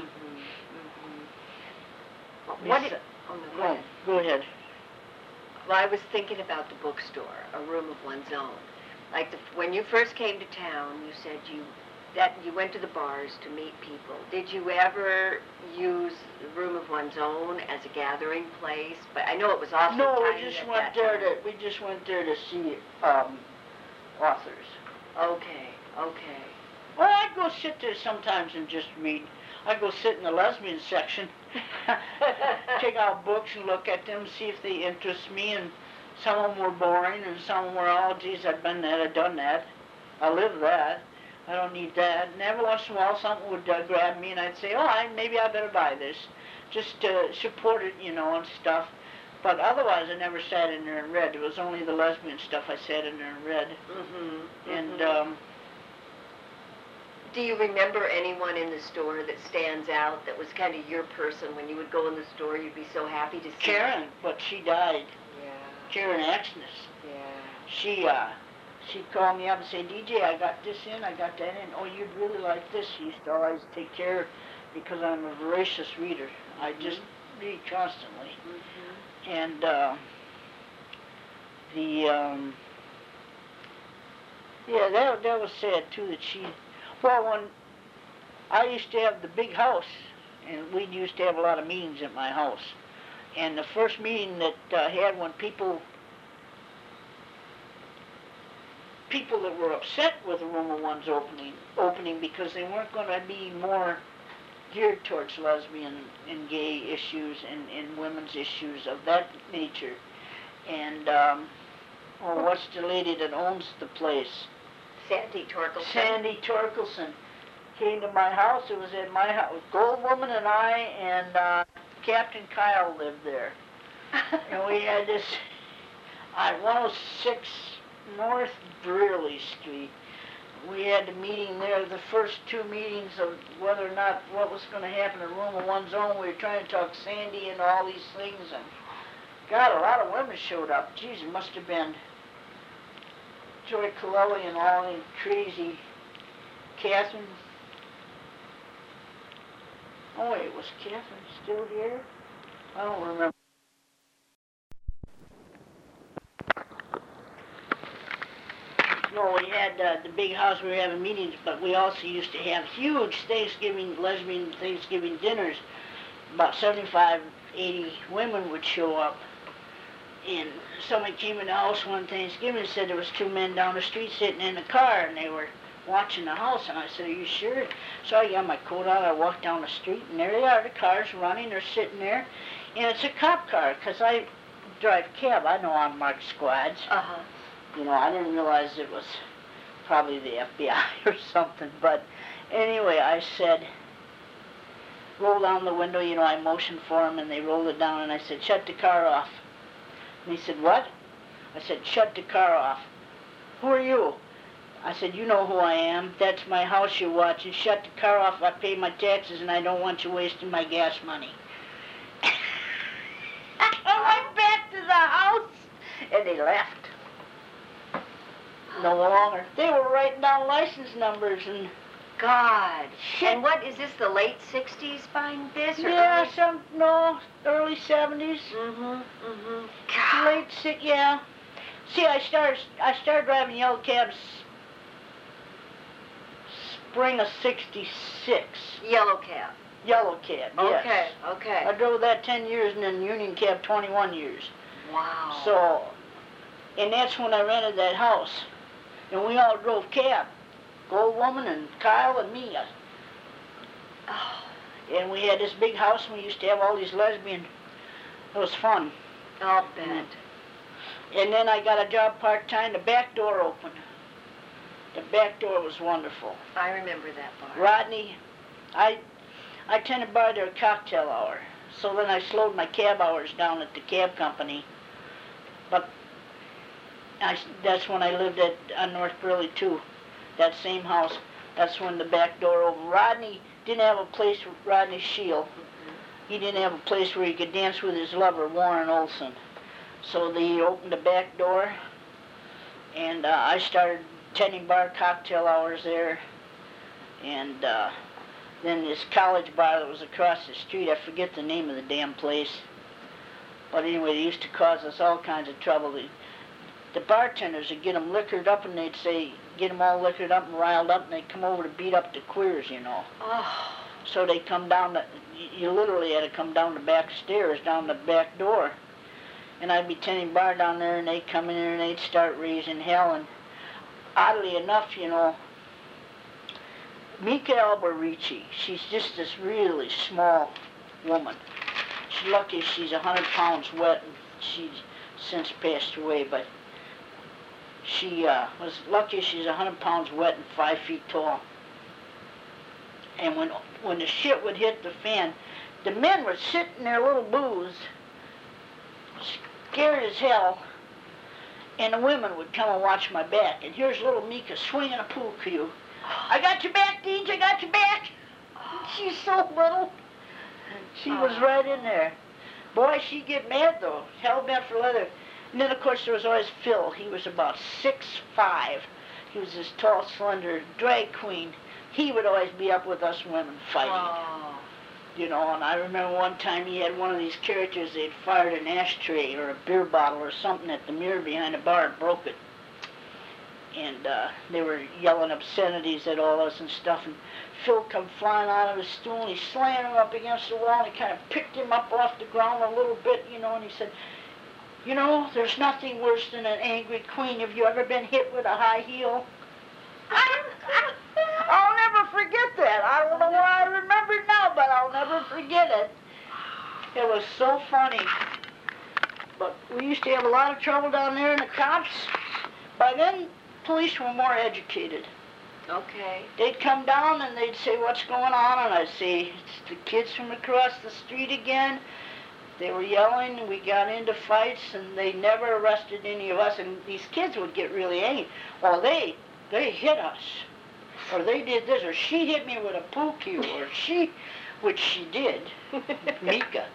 Go ahead. Well, I was thinking about the bookstore, A Room of One's Own. Like when you first came to town, you said you went to the bars to meet people. Did you ever use the Room of One's Own as a gathering place? But I know it was awfully tiny. No, we just went there to see authors. Okay. Well, I'd go sit there sometimes and just read. I'd go sit in the lesbian section, take out books and look at them, see if they interest me, and some of them were boring, and some of them were, oh, geez, I've been there, I've done that. I live that. I don't need that. And every once in a while, something would grab me, and I'd say, maybe I better buy this, just to support it, and stuff. But otherwise, I never sat in there and read. It was only the lesbian stuff I sat in there and read. And do you remember anyone in the store that stands out that was kind of your person? When you would go in the store, you'd be so happy to see Karen, but she died. Yeah. Karen Axness. Yeah. She'd call me up and say, DJ, I got this in, I got that in. Oh, you'd really like this. She used to always take care, because I'm a voracious reader. I just read constantly. And that was sad too, that she. Well, when I used to have the big house, and we used to have a lot of meetings at my house. And the first meeting that I had, when people that were upset with the Room of One's opening because they weren't going to be more geared towards lesbian and gay issues and women's issues of that nature. And what's the lady that owns the place? Sandy Torkelson. Sandy Torkelson. came to my house. It was in my house. Gold Woman and I and Captain Kyle lived there. And we had this on 106 North Brearley Street. We had the meeting there, the first two meetings of whether or not what was going to happen in Room of One's Own. We were trying to talk Sandy and all these things, and God, a lot of women showed up. Geez, it must have been Joy Colelli and all, and crazy Catherine. Oh wait, was Catherine still here? I don't remember. No, we had the big house. We were having meetings, but we also used to have huge Thanksgiving, lesbian Thanksgiving dinners. About 75, 80 women would show up. And somebody came in the house one Thanksgiving and said there was two men down the street sitting in the car, and they were watching the house. And I said, "Are you sure?" So I got my coat out. I walked down the street, and there they are. The car's running. They're sitting there, and it's a cop car because I drive cab. I know unmarked squads. You know, I didn't realize it was probably the FBI or something. But anyway, I said, roll down the window. You know, I motioned for them, and they rolled it down, and I said, "Shut the car off." And he said, "What?" I said, "Shut the car off." "Who are you?" I said, "You know who I am. That's my house you're watching. Shut the car off. I pay my taxes, and I don't want you wasting my gas money." I went back to the house, and they left. No longer. They were writing down license numbers and... God. Shit. And what, is this the late 60s buying this? Or Yeah, early 70s. God. Late yeah. See, I started driving yellow cabs spring of 66. Yellow cab. Yellow cab, yes. Okay, okay. I drove that 10 years and then Union cab 21 years. Wow. So, and that's when I rented that house. And we all drove cab. Gold Woman and Kyle and me. Oh. And we had this big house and we used to have all these lesbian. It was fun. I'll bet. And then I got a job part-time. The back door opened. The back door was wonderful. I remember that bar. Rodney, I tended bar their cocktail hour. So then I slowed my cab hours down at the cab company. But that's when I lived on North Burley too. That same house. That's when the back door opened. Rodney didn't have a place, Rodney Shield. He didn't have a place where he could dance with his lover, Warren Olson. So they opened the back door, and I started tending bar cocktail hours there. And then this college bar that was across the street, I forget the name of the damn place. But anyway, they used to cause us all kinds of trouble. The bartenders would get them liquored up, and they'd say, get them all liquored up and riled up, and they'd come over to beat up the queers, you know. Oh. So they'd come down, you literally had to come down the back stairs, down the back door. And I'd be tending bar down there, and they'd come in there, and they'd start raising hell. And oddly enough, you know, Mika Alberici, she's just this really small woman. She's lucky she's 100 pounds wet, and she's since passed away, but she was lucky she's 100 pounds wet and 5 feet tall. And when the shit would hit the fan, the men would sit in their little booths, scared as hell, and the women would come and watch my back. And here's little Mika swinging a pool cue. "I got your back, Deej, I got your back." She's so little. She was right in there. Boy, she'd get mad though, hell-bent for leather. And then, of course, there was always Phil. He was about 6'5". He was this tall, slender drag queen. He would always be up with us women fighting. Oh. You know, and I remember one time he had one of these characters, they'd fired an ashtray or a beer bottle or something at the mirror behind the bar and broke it. And they were yelling obscenities at all us and stuff. And Phil come flying out of his stool, and he slammed him up against the wall, and he kind of picked him up off the ground a little bit, you know, and he said, "You know, there's nothing worse than an angry queen. Have you ever been hit with a high heel?" I'll never forget that. I don't know why I remember it now, but I'll never forget it. It was so funny. But we used to have a lot of trouble down there, and the cops, by then, police were more educated. Okay. They'd come down and they'd say, "What's going on?" And I'd say, "It's the kids from across the street again. They were yelling, and we got into fights, and they never arrested any of us." And these kids would get really angry. "Well, they hit us, or they did this, or she hit me with a pool cue, or she," which she did, Mika.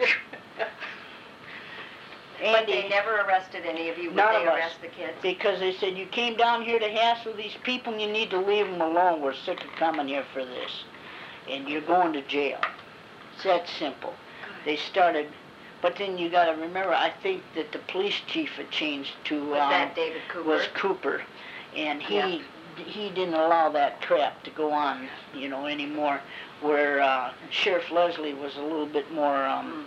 But they never arrested any of you. Would None they of us, arrest the kids? because they said, "You came down here to hassle these people, and you need to leave them alone. We're sick of coming here for this, and you're going to jail." It's that simple. They started, but then you got to remember, I think that the police chief had changed to Was that David Cooper? was Cooper, and he didn't allow that crap to go on, anymore. Where Sheriff Leslie was a little bit more,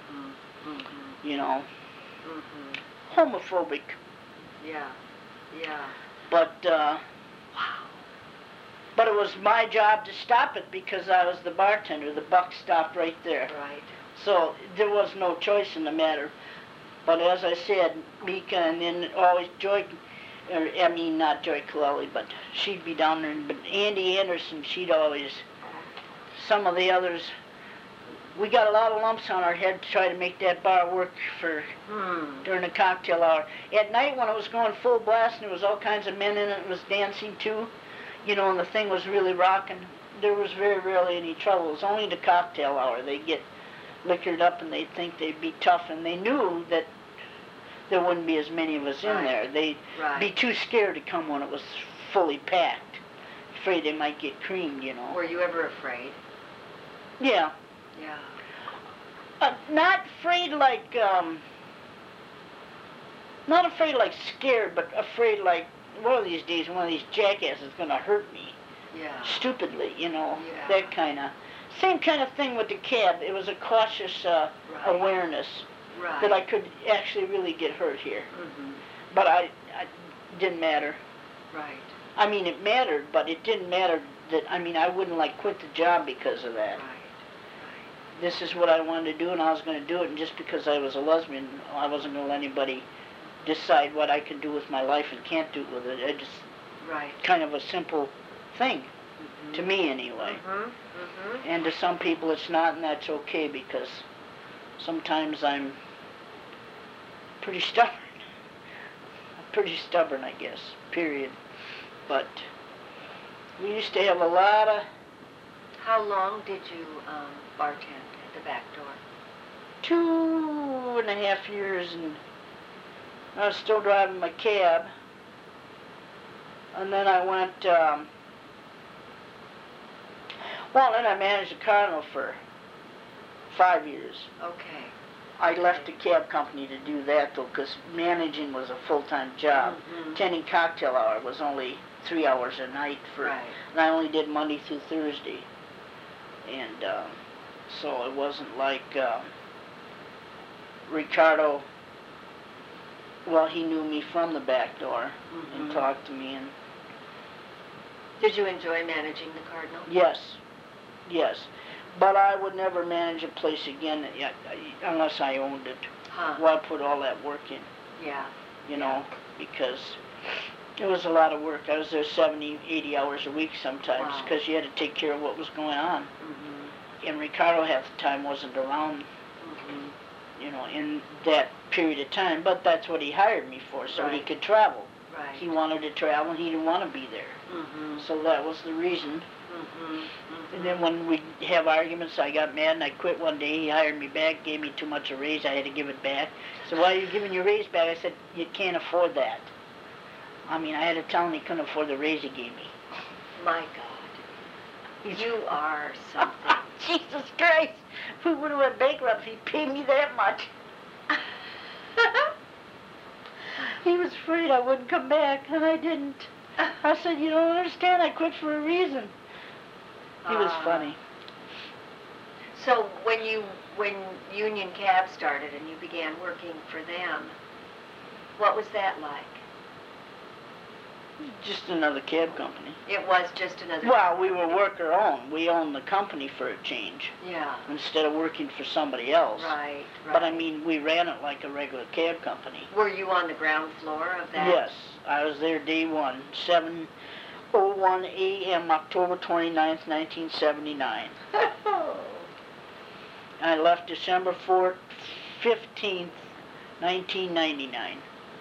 homophobic. Yeah. But Wow. but it was my job to stop it because I was the bartender. The buck stopped right there. Right. So there was no choice in the matter. But as I said, Mika, and then always Joy, not Joy Colelli, but she'd be down there. But Andy Anderson, she'd always, some of the others, we got a lot of lumps on our head to try to make that bar work for during the cocktail hour. At night when it was going full blast and there was all kinds of men in it and was dancing too, and the thing was really rocking, there was very rarely any trouble. It was only the cocktail hour. They'd get liquored up and they'd think they'd be tough, and they knew that there wouldn't be as many of us in there. They'd be too scared to come when it was fully packed, afraid they might get creamed, Were you ever afraid? Yeah. Yeah. Not afraid like, not afraid like scared, but afraid like one of these days one of these jackasses is going to hurt me. Yeah. Stupidly, Yeah. that kind of. Same kind of thing with the cab. It was a cautious awareness that I could actually really get hurt here. But I didn't matter. Right. I mean, it mattered, but it didn't matter that, I wouldn't quit the job because of that. Right. This is what I wanted to do, and I was going to do it, and just because I was a lesbian, I wasn't going to let anybody decide what I could do with my life and can't do with it. It just kind of a simple thing, to me anyway. And to some people it's not, and that's okay, because sometimes I'm pretty stubborn. I guess, period. But we used to have a lot of... How long did you bartend at the back door? 2.5 years, and I was still driving my cab. And then I went, then I managed a Cardinal for 5 years. Okay. I left the cab company to do that, though, because managing was a full-time job. Tending cocktail hour was only 3 hours a night, and I only did Monday through Thursday. And so it wasn't like Ricardo, well, he knew me from the back door and talked to me. And did you enjoy managing the Cardinal? Yes. But I would never manage a place again unless I owned it. Well, I put all that work in. Yeah. Because it was a lot of work. I was there 70, 80 hours a week sometimes, because you had to take care of what was going on. And Ricardo half the time wasn't around, in that period of time. But that's what he hired me for, so he could travel. He wanted to travel, and he didn't want to be there. So that was the reason. And then when we have arguments, I got mad and I quit one day. He hired me back, gave me too much a raise. I had to give it back. So why are you giving your raise back? I said, you can't afford that. I had to tell him he couldn't afford the raise he gave me. My God. You are something. Jesus Christ. We would have went bankrupt if he paid me that much. He was afraid I wouldn't come back, and I didn't. I said, you don't understand, I quit for a reason. He was funny. So when Union Cab started and you began working for them, what was that like? Just another cab company. It was just another... Well, we were worker-owned. We owned the company for a change. Yeah. Instead of working for somebody else. Right. But we ran it like a regular cab company. Were you on the ground floor of that? Yes. I was there day one. 6:01 a.m. October 29th, 1979. I left December 15th, 1999.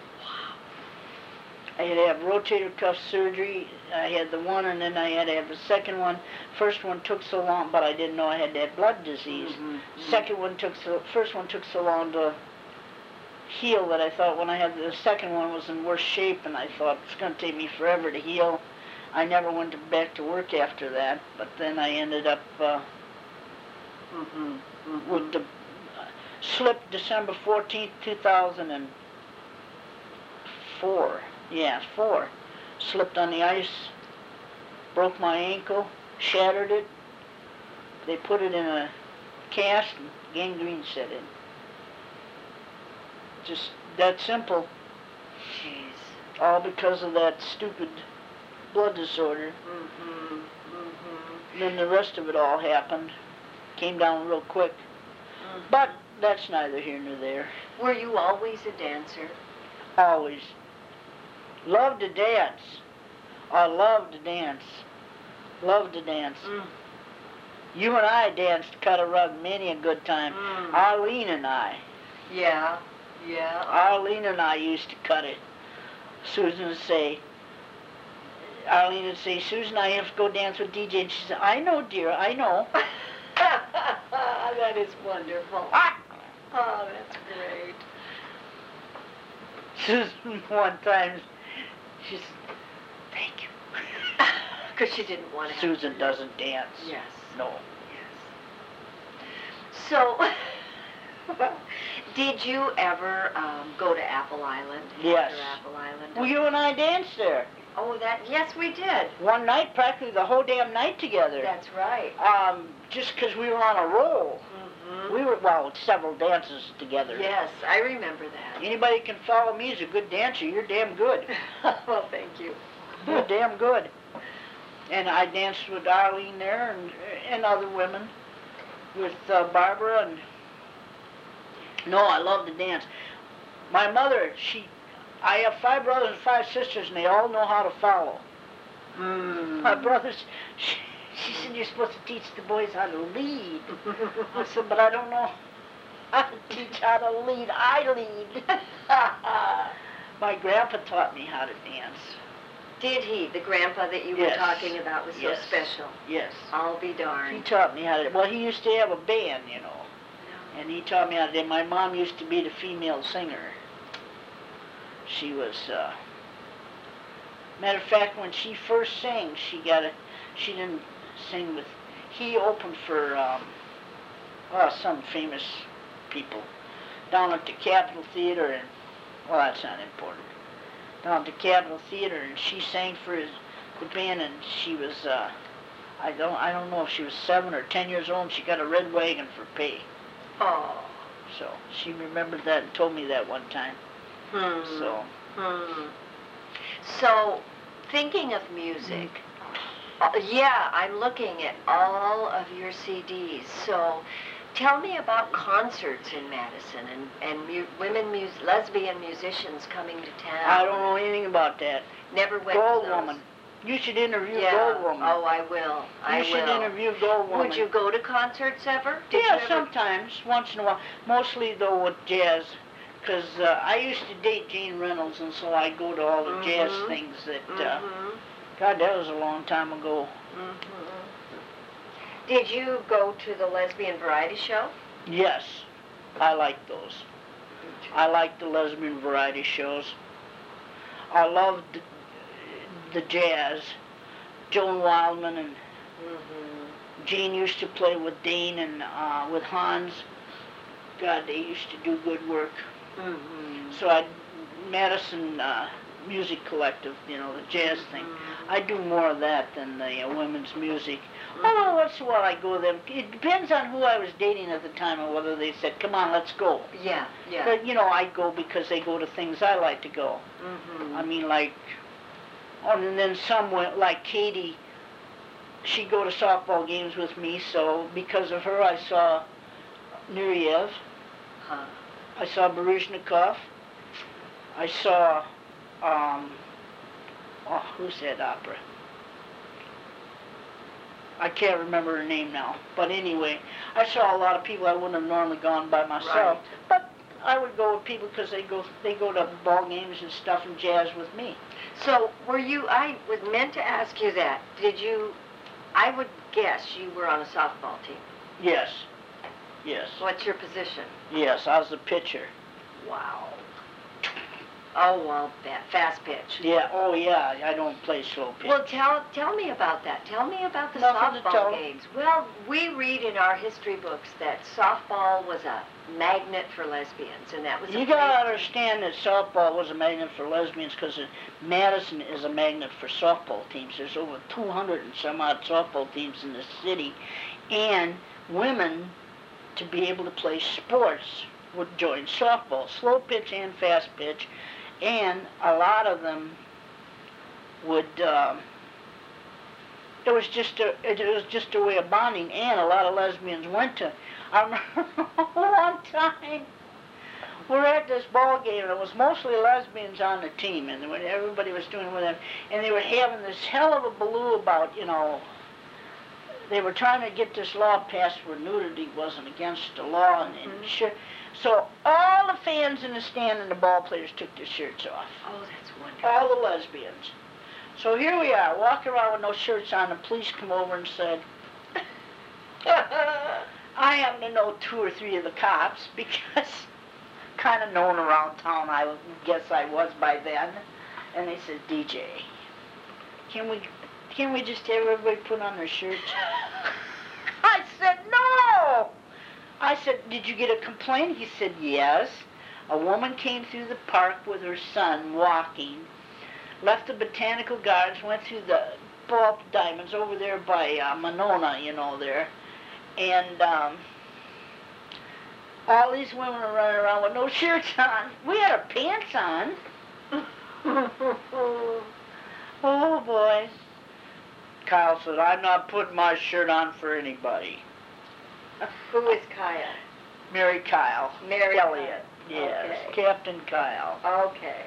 I had to have rotator cuff surgery. I had the one, and then I had to have the second one. First one took so long, but I didn't know I had that blood disease. First one took so long to heal that I thought when I had the second one was in worse shape, and I thought it's going to take me forever to heal. I never went back to work after that, but then I ended up with the slip December 14th, 2004. Yeah, 4. Slipped on the ice, broke my ankle, shattered it. They put it in a cast and gangrene set in. Just that simple. Jeez. All because of that stupid blood disorder. Then the rest of it all happened. Came down real quick. But that's neither here nor there. Were you always a dancer? Always. Loved to dance. I love to dance. Love to dance. You and I danced cut a rug many a good time. Arlene and I. Yeah. Arlene and I used to cut it. Arlene would say, Susan, I have to go dance with DJ. And she said, I know, dear, I know. That is wonderful. Oh, that's great. Susan, one time, she said, thank you. Because she didn't want to. Susan doesn't dance. Yes. No. Yes. So, did you ever go to Apple Island? Yes. After Apple Island? Well, you and I danced there. Oh, yes, we did. One night, practically the whole damn night together. That's right. Just because we were on a roll. We were, several dances together. Yes, I remember that. Anybody can follow me as a good dancer. You're damn good. Well, thank you. You're damn good. And I danced with Arlene there and other women. With Barbara and... No, I love to dance. My mother, I have 5 brothers and 5 sisters, and they all know how to follow. My brothers, she said, you're supposed to teach the boys how to lead. I said, but I don't know how to teach how to lead. I lead. My grandpa taught me how to dance. Did he? The grandpa that you were talking about was so special. Yes. I'll be darned. He taught me how to, he used to have a band, and he taught me how to dance. My mom used to be the female singer. She was, matter of fact, when she first sang, she didn't sing with, he opened for, some famous people down at the Capitol Theater, and, that's not important. Down at the Capitol Theater, and she sang for the band, and she was, I don't know if she was 7 or 10 years old, and she got a red wagon for pay. Oh. So, she remembered that and told me that one time. So, thinking of music, I'm looking at all of your CDs. So, tell me about concerts in Madison and lesbian musicians coming to town. I don't know anything about that. Never went Gold to those. Woman. You should interview Gold Woman. Oh, I will. You should interview Gold Woman. Would you go to concerts ever? Did you ever? Sometimes, once in a while. Mostly, though, with jazz. Because I used to date Jane Reynolds, and so I go to all the jazz things that, God, that was a long time ago. Did you go to the Lesbian Variety Show? Yes, I like those. I like the lesbian variety shows. I loved the jazz. Joan Wildman and Jane used to play with Dane and with Hans. God, they used to do good work. So Madison Music Collective, the jazz thing. I do more of that than the women's music. Although once in a while I go there. It depends on who I was dating at the time and whether they said, come on, let's go. Yeah. But, I go because they go to things I like to go. I mean, and then some went, like Katie, she'd go to softball games with me, so because of her I saw Nureyev. I saw Baryshnikov. I saw, who's that opera? I can't remember her name now. But anyway, I saw a lot of people I wouldn't have normally gone by myself. Right. But I would go with people because they go to ball games and stuff and jazz with me. So were you, I was meant to ask you that. Did you, I would guess you were on a softball team. Yes. Yes. What's your position? Yes, I was the pitcher. Wow. Oh, well, fast pitch. Yeah, oh yeah, I don't play slow pitch. Well, tell me about that. Tell me about the Nothing to tell. softball games. Well, we read in our history books that softball was a magnet for lesbians, and that was You gotta understand that softball was a magnet for lesbians because Madison is a magnet for softball teams. There's over 200 and some odd softball teams in the city, and women, to be able to play sports, would join softball, slow pitch and fast pitch, and a lot of them would. It was just a way of bonding, and a lot of lesbians went to. I remember one time we're at this ball game, and it was mostly lesbians on the team, and when everybody was doing with them, and they were having this hell of a balloo about, they were trying to get this law passed where nudity wasn't against the law, and sure. So all the fans in the stand and the ball players took their shirts off. Oh, that's wonderful. All the lesbians. So here we are, walking around with no shirts on, and police come over and said, I happen to know 2 or 3 of the cops, because kind of known around town, I guess I was by then. And they said, DJ, can we just have everybody put on their shirts? I said, no! I said, did you get a complaint? He said, yes. A woman came through the park with her son walking, left the botanical gardens, went through the ball diamonds over there by Monona, there. And all these women are running around with no shirts on. We had our pants on. Oh, boy. Kyle said, I'm not putting my shirt on for anybody. Who is Kyle? Mary Kyle. Mary Elliott. Kyle. Yes, Okay. Captain Kyle. Okay.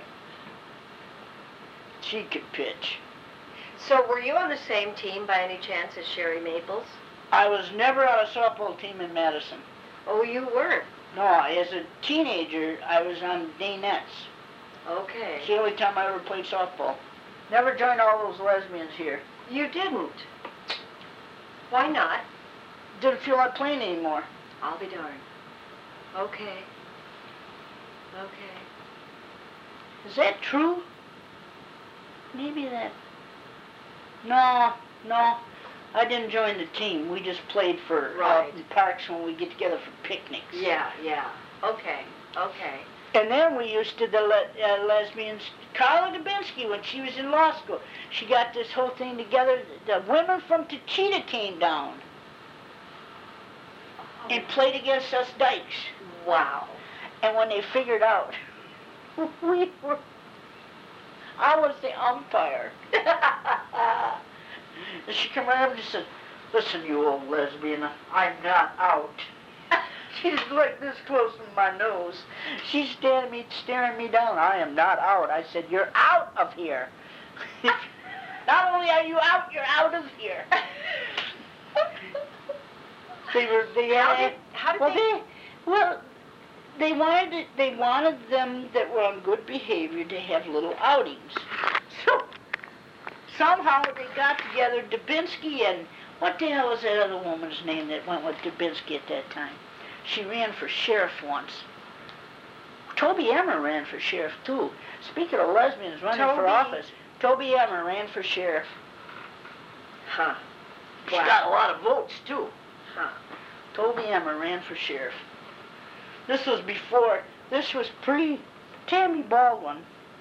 She could pitch. So were you on the same team by any chance as Sherry Maples? I was never on a softball team in Madison. Oh, you were? No, as a teenager, I was on Danettes. Okay. It's the only time I ever played softball. Never joined all those lesbians here. You didn't? Why not? Didn't feel like playing anymore. I'll be darned. Okay. Okay. Is that true? Maybe that... No. I didn't join the team. We just played for Right. in parks when we get together for picnics. Yeah. Okay. And then we used to the lesbians. Carla Dubinsky, when she was in law school, she got this whole thing together. The women from Tachita came down and played against us dykes. Wow. And when they figured out I was the umpire. And she came around and said, listen, you old lesbian, I'm not out. She's like this close to my nose. She's staring me down. I am not out. I said, you're out of here. Not only are you out, you're out of here. They wanted them that were on good behavior to have little outings. So somehow they got together, Dubinsky and, what the hell was that other woman's name that went with Dubinsky at that time? She ran for sheriff once. Toby Emmer ran for sheriff too. Speaking of lesbians running for office, Toby Emmer ran for sheriff. Huh. She got a lot of votes too. Huh. Toby Emmer ran for sheriff. This was pre-Tammy Baldwin.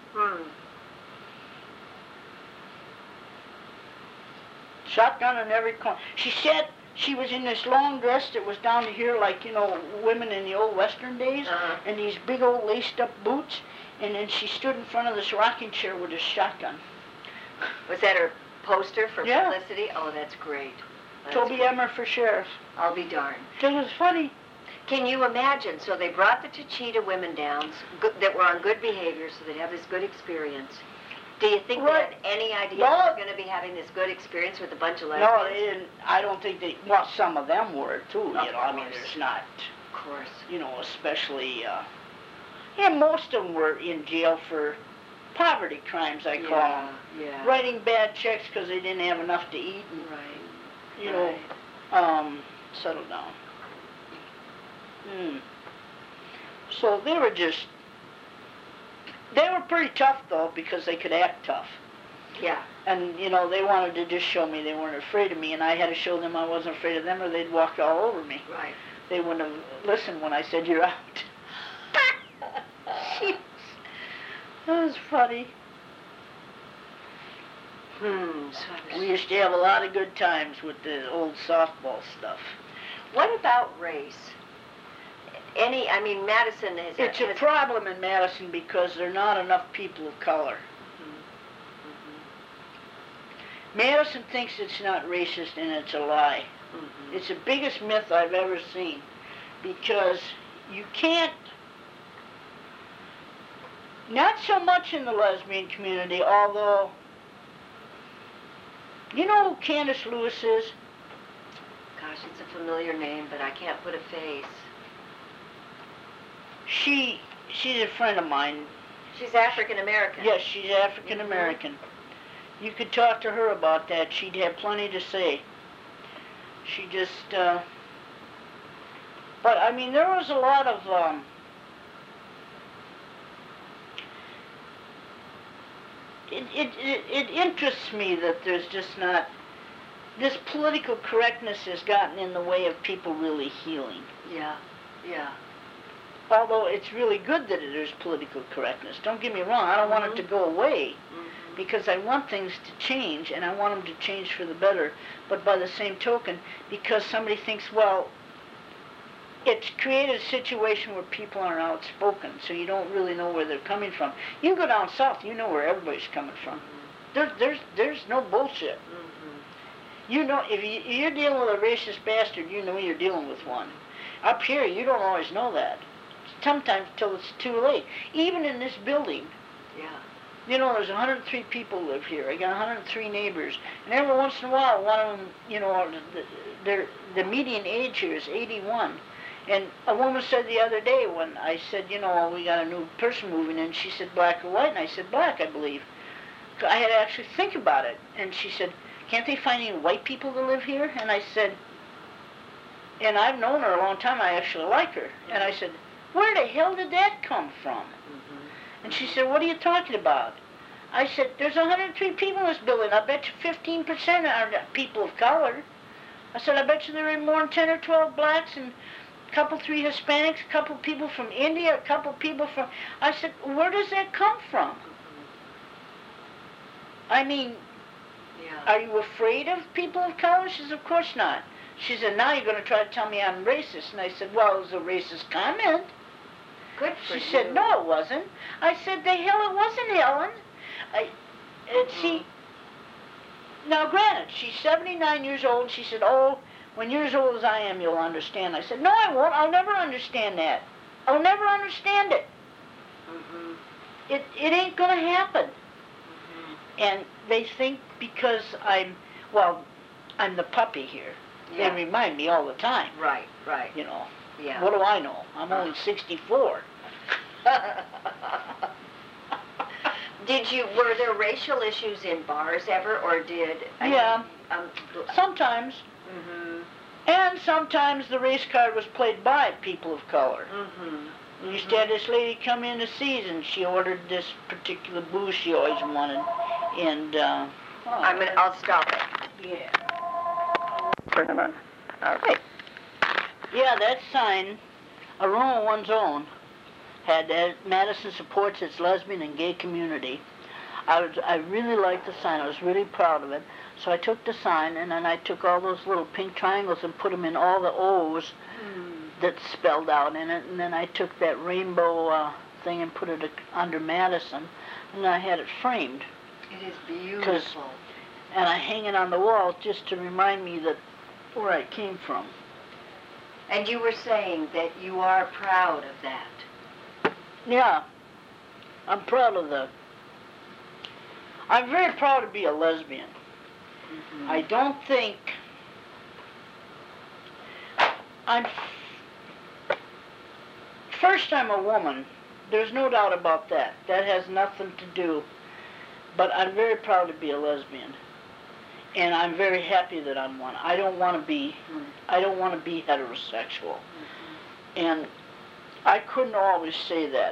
Shotgun in every corner. She said she was in this long dress that was down to here like, women in the old Western days, and these big old laced-up boots, and then she stood in front of this rocking chair with a shotgun. Was that her poster for Yeah. publicity? Oh, that's great. Toby Emmer for sheriff. I'll be darned. It was funny. Can you imagine? So they brought the Tachita women down that were on good behavior, so they'd have this good experience. Do you think Right. they had any idea No. they were going to be having this good experience with a bunch of No, lesbians? they didn't. I don't think they. Well, some of them were too. You know, I mean, course. there's not. Of course. You know, especially. Yeah, most of them were in jail for poverty crimes, I call them. Yeah. Writing bad checks because they didn't have enough to eat. And, Right. you right. know, settle down. So they were pretty tough though because they could act tough. Yeah. And, you know, they wanted to just show me they weren't afraid of me, and I had to show them I wasn't afraid of them or they'd walk all over me. Right. They wouldn't have listened when I said, "You're out." Jeez. That was funny. We used to have a lot of good times with the old softball stuff. What about race? I mean, Madison has... It's a problem in Madison because there are not enough people of color. Madison thinks it's not racist, and it's a lie. It's the biggest myth I've ever seen, because you can't, not so much in the lesbian community, although, you know who Candace Lewis is? Gosh, it's a familiar name, but I can't put a face. She's a friend of mine. She's African American. Yes, she's African American. You could talk to her about that. She'd have plenty to say. She just, but I mean, there was a lot of, it interests me that there's just not, this political correctness has gotten in the way of people really healing. Yeah. Although it's really good that there's political correctness. Don't get me wrong, I don't want it to go away, because I want things to change, and I want them to change for the better. But by the same token, because somebody thinks, well, it's created a situation where people aren't outspoken, so you don't really know where they're coming from. You can go down south, you know where everybody's coming from. There's no bullshit. You know, if you're dealing with a racist bastard, you know you're dealing with one. Up here, you don't always know that. Sometimes till it's too late. Even in this building. Yeah. You know, there's 103 people live here. I got 103 neighbors. And every once in a while, one of them, you know, the median age here is 81. And a woman said the other day when I said, you know, we got a new person moving in, she said black or white, and I said black, I believe. I had to actually think about it. And she said, can't they find any white people to live here? And I said, and I've known her a long time, I actually like her. And I said, where the hell did that come from? And she said, what are you talking about? I said, there's 103 people in this building. I bet you 15% are people of color. I said, I bet you there are more than 10 or 12 blacks and a couple, 3 Hispanics, a couple people from India, a couple people from... I said, where does that come from? I mean, are you afraid of people of color? She said, of course not. She said, now you're going to try to tell me I'm racist. And I said, well, it was a racist comment. Good for you. She said, no, it wasn't. I said, the hell it wasn't, Helen. See, now granted, she's 79 years old, and she said, oh, when you're as old as I am, you'll understand. I said, no, I won't. I'll never understand that. I'll never understand it. It ain't going to happen. And they think because I'm the puppy here. Yeah. They remind me all the time. Right. You know. Yeah. What do I know? I'm only 64. Were there racial issues in bars ever, or sometimes. And sometimes the race card was played by people of color. We used to have this lady come in to season. She ordered this particular booze she always wanted, and I'll stop it. Yeah. Turn them on. All right. Yeah, that sign, A Room of One's Own, had Madison supports its lesbian and gay community. I really liked the sign. I was really proud of it. So I took the sign, and then I took all those little pink triangles and put them in all the O's that's spelled out in it, and then I took that rainbow thing and put it under Madison, and I had it framed. It is beautiful. And I hang it on the wall just to remind me that where I came from. And you were saying that you are proud of that. Yeah, I'm proud of I'm very proud to be a lesbian. I don't think first, I'm a woman. There's no doubt about that. That has nothing to do. But I'm very proud to be a lesbian. And I'm very happy that I'm one. I don't want to be heterosexual. And I couldn't always say that.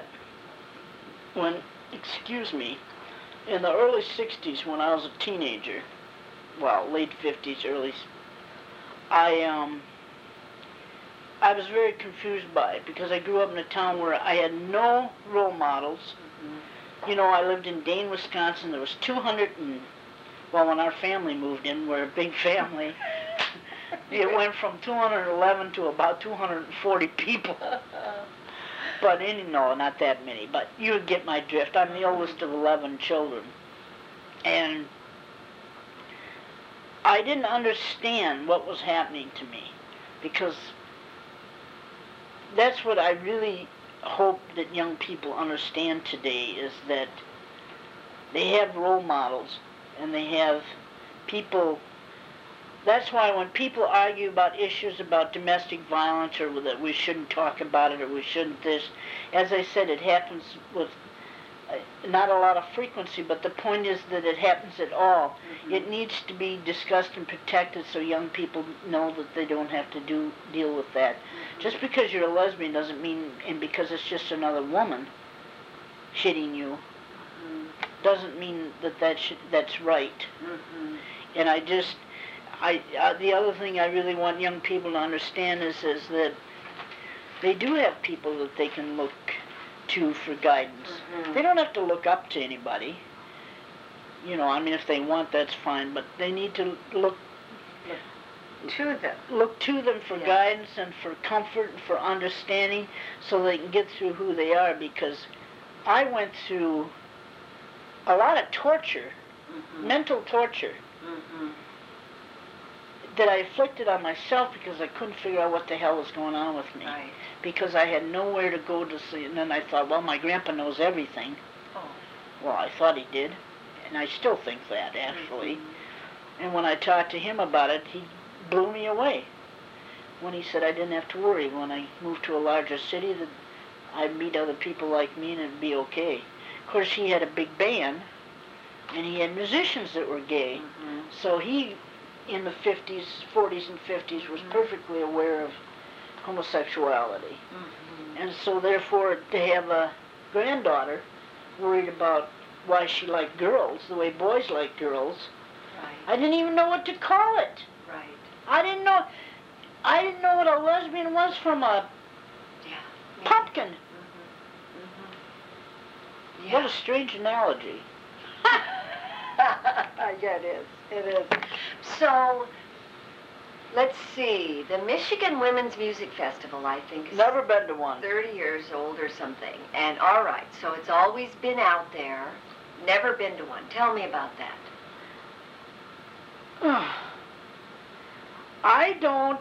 In the early 60s when I was a teenager, well, late 50s, I was very confused by it because I grew up in a town where I had no role models. You know, I lived in Dane, Wisconsin. There was when our family moved in, we're a big family, it went from 211 to about 240 people. But no, not that many, but you get my drift. I'm the oldest of 11 children. And I didn't understand what was happening to me because that's what I really hope that young people understand today is that they have role models and they have people. That's why when people argue about issues about domestic violence or that we shouldn't talk about it or we shouldn't this, as I said, it happens with not a lot of frequency, but the point is that it happens at all. It needs to be discussed and protected so young people know that they don't have to deal with that. Just because you're a lesbian doesn't mean, and because it's just another woman hitting you, doesn't mean that that's right. And the other thing I really want young people to understand is that they do have people that they can look to for guidance. They don't have to look up to anybody. You know, I mean, if they want, that's fine, but they need to look to them for guidance and for comfort and for understanding so they can get through who they are, because I went through a lot of torture, mental torture, that I inflicted on myself because I couldn't figure out what the hell was going on with me. Right. Because I had nowhere to go to see, and then I thought, well, my grandpa knows everything. Oh. Well, I thought he did, and I still think that, actually. And when I talked to him about it, he blew me away. When he said I didn't have to worry when I moved to a larger city, that I'd meet other people like me and it'd be okay. Of course, he had a big band, and he had musicians that were gay. So he, in the 40s and 50s, was perfectly aware of homosexuality. And so therefore, to have a granddaughter worried about why she liked girls the way boys like girls, I didn't even know what to call it. I didn't know what a lesbian was from a pumpkin. What a strange analogy. Yeah, it is. So, let's see. The Michigan Women's Music Festival, I think, is Never been to one. 30 years old or something. And all right, so it's always been out there. Never been to one. Tell me about that. I don't.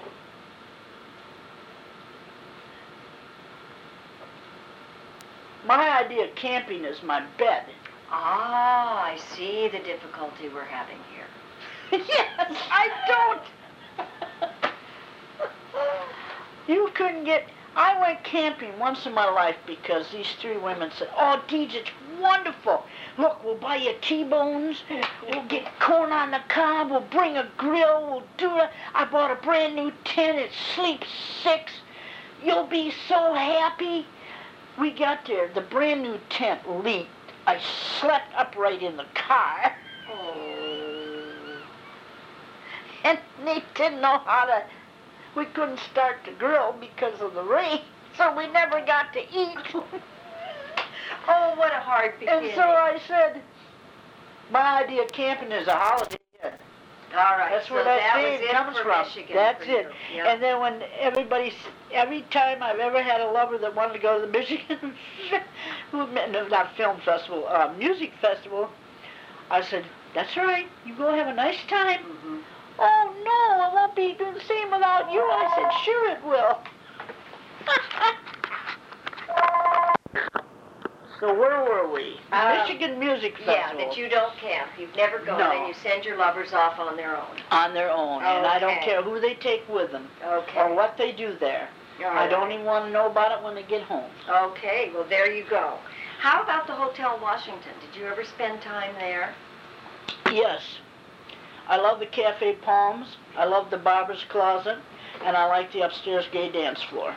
My idea of camping is my bed. Ah, I see the difficulty we're having here. Yes, I don't. You couldn't get. I went camping once in my life because these three women said, "Oh, Deej, it's wonderful. Look, we'll buy you T-bones. We'll get corn on the cob. We'll bring a grill. We'll do it. I bought a brand new tent. It sleeps 6. You'll be so happy." We got there. The brand new tent leaked. I slept upright in the car. And they didn't know how to. We couldn't start the grill because of the rain, so we never got to eat. Oh, what a hard beginning. And so I said, my idea of camping is a holiday inn. All right, That's so where that was name it comes for from. Michigan That's for it. you. Yep. And then when every time I've ever had a lover that wanted to go to the Michigan, not film festival, music festival, I said, "That's right, you go have a nice time." "Oh no, it won't be the same without you." I said, "Sure it will." So where were we? Um, Michigan Music Yeah, Festival. that you don't camp. You've never gone, No. and you send your lovers off on their own. On their own, and I don't Okay. care who they take with them Okay. or what they do there. All I don't right. even want to know about it when they get home. Okay, well, there you go. How about the Hotel Washington? Did you ever spend time there? Yes. I love the Cafe Palms, I love the Barber's Closet, and I like the upstairs gay dance floor.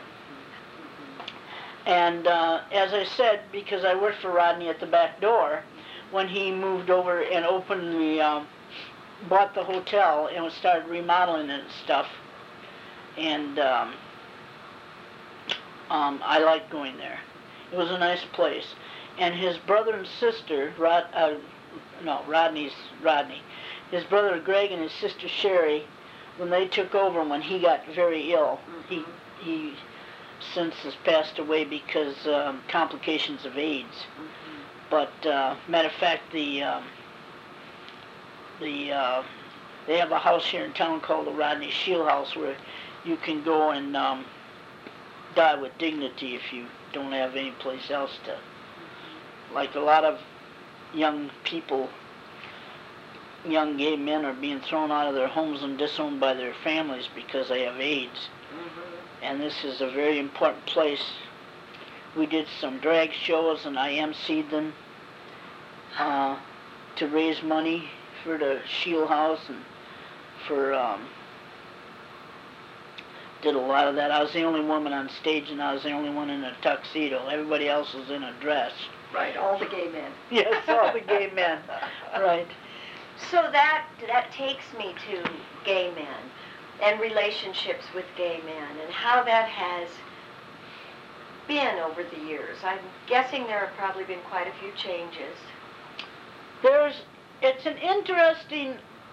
And as I said, because I worked for Rodney at the back door, when he moved over and opened the, bought the hotel and started remodeling it and stuff, and I liked going there. It was a nice place. And his brother and sister, Rodney, his brother Greg and his sister Sherry, when they took over, when he got very ill, he since has passed away because complications of AIDS. But matter of fact, they have a house here in town called the Rodney Shield House where you can go and die with dignity if you don't have any place else to. Like a lot of young people, young gay men are being thrown out of their homes and disowned by their families because they have AIDS. And this is a very important place. We did some drag shows and I emceed them to raise money for the Shield House and for did a lot of that. I was the only woman on stage and I was the only one in a tuxedo. Everybody else was in a dress. Right, all the gay men. Yes, all the gay men. Right. So that takes me to gay men and relationships with gay men and how that has been over the years. I'm guessing there have probably been quite a few changes. It's an interesting,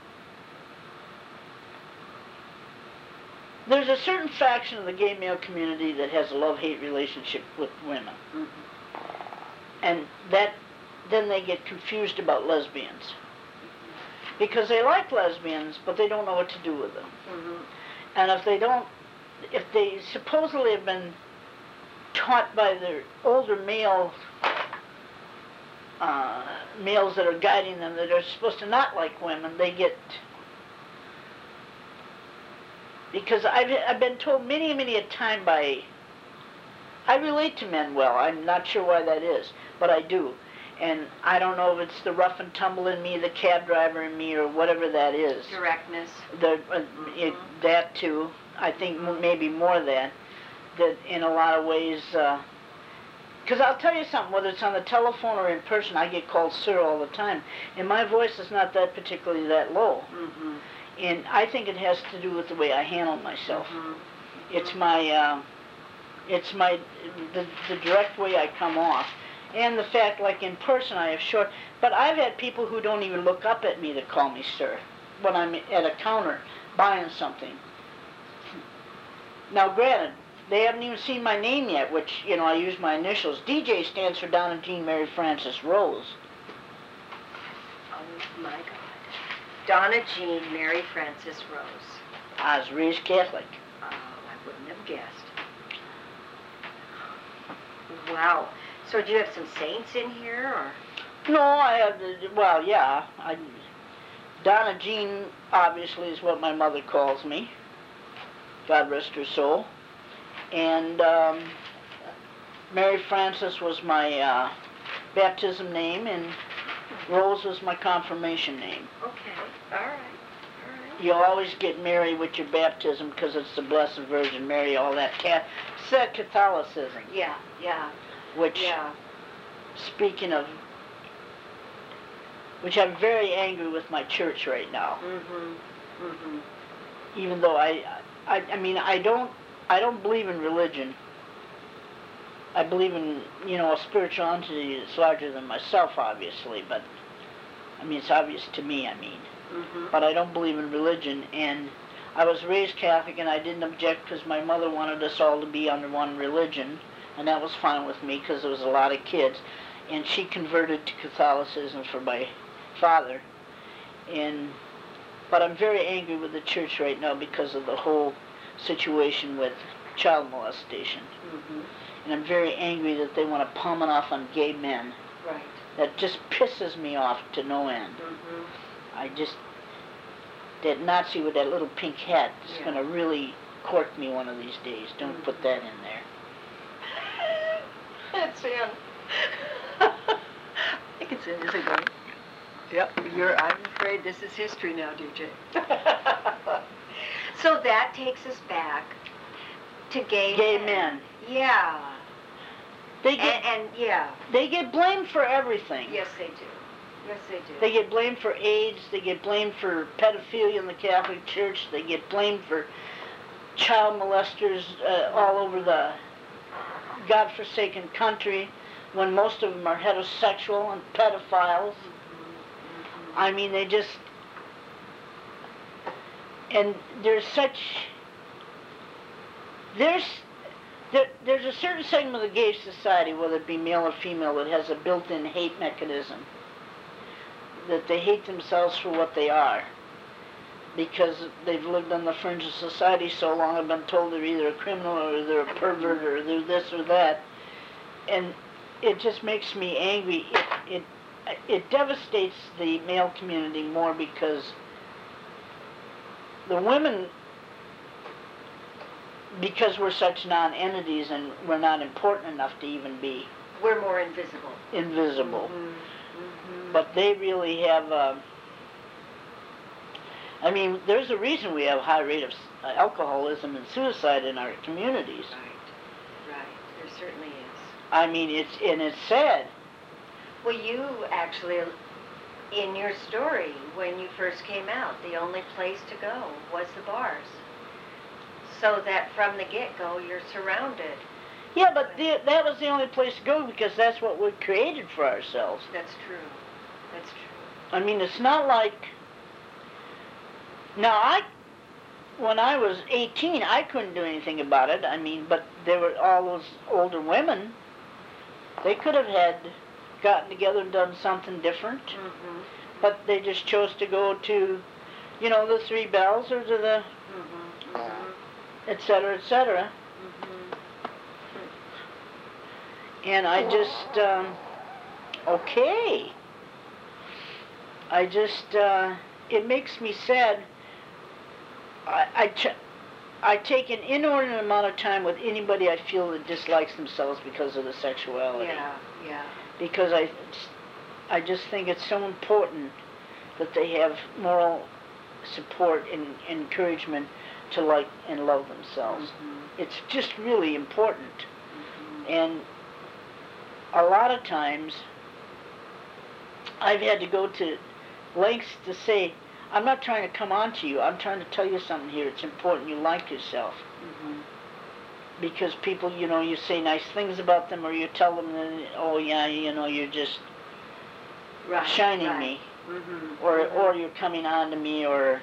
there's a certain faction of the gay male community that has a love-hate relationship with women. And then they get confused about lesbians. Because they like lesbians, but they don't know what to do with them. And if they supposedly have been taught by their older males that are guiding them that are supposed to not like women, they get... Because I've been told many a time by... I relate to men well. I'm not sure why that is, but I do. And I don't know if it's the rough and tumble in me, the cab driver in me, or whatever that is. Directness. That too. I think maybe more that in a lot of ways... Because I'll tell you something, whether it's on the telephone or in person, I get called sir all the time. And my voice is not that particularly that low. And I think it has to do with the way I handle myself. It's the direct way I come off. And the fact, like in person, I have short... But I've had people who don't even look up at me that call me sir when I'm at a counter buying something. Now, granted, they haven't even seen my name yet, which, I use my initials. DJ stands for Donna Jean Mary Frances Rose. Oh, my God. Donna Jean Mary Frances Rose. I was raised Catholic. Oh, I wouldn't have guessed. Wow. So do you have some saints in here, or? No, I have, well, yeah. Donna Jean, obviously, is what my mother calls me. God rest her soul. And Mary Frances was my baptism name, and Rose was my confirmation name. Okay, all right. You always get Mary with your baptism because it's the Blessed Virgin Mary, all that. It's that Catholicism. Yeah. Which, speaking of, which I'm very angry with my church right now. Even though I mean, I don't believe in religion. I believe in, a spiritual entity that's larger than myself, obviously, but, it's obvious to me, But I don't believe in religion, and I was raised Catholic, and I didn't object because my mother wanted us all to be under one religion, and that was fine with me because there was a lot of kids, and she converted to Catholicism for my father, but I'm very angry with the church right now because of the whole situation with child molestation. Mm-hmm. And I'm very angry that they want to palm it off on gay men. Right. That just pisses me off to no end. Mm-hmm. That Nazi with that little pink hat is Yeah. going to really cork me one of these days. Don't put that in there. It's in. I think it's in, isn't it? Yep. I'm afraid this is history now, DJ. So that takes us back to gay men. Yeah. They get And yeah. they get blamed for everything. Yes, they do. Yes, they do. They get blamed for AIDS. They get blamed for pedophilia in the Catholic Church. They get blamed for child molesters all over the godforsaken country, when most of them are heterosexual and pedophiles. I mean, they just... And there's such... There's a certain segment of the gay society, whether it be male or female, that has a built-in hate mechanism. That they hate themselves for what they are. Because they've lived on the fringe of society so long, I've been told they're either a criminal or they're a pervert or they're this or that. And it just makes me angry. It devastates the male community more because the women, because we're such non-entities and we're not important enough to even be... We're more invisible. Invisible. Mm-hmm. But they really have... I mean, there's a reason we have a high rate of alcoholism and suicide in our communities. Right. There certainly is. I mean, it's sad. Well, you actually, in your story, when you first came out, the only place to go was the bars. So that from the get-go, you're surrounded. Yeah, but that was the only place to go because that's what we created for ourselves. That's true. That's true. I mean, it's not like... Now, when I was 18, I couldn't do anything about it. I mean, but there were all those older women. They could have gotten together and done something different. Mm-hmm. But they just chose to go to, the Three Bells or to the, et cetera, et cetera. And I just, okay. It makes me sad. I take an inordinate amount of time with anybody I feel that dislikes themselves because of the sexuality. Yeah. Because I just think it's so important that they have moral support and encouragement to like and love themselves. It's just really important. And a lot of times I've had to go to lengths to say, I'm not trying to come on to you. I'm trying to tell you something here. It's important you like yourself. Because people, you say nice things about them, or you tell them that, oh yeah, you're just shining me. Or you're coming on to me, or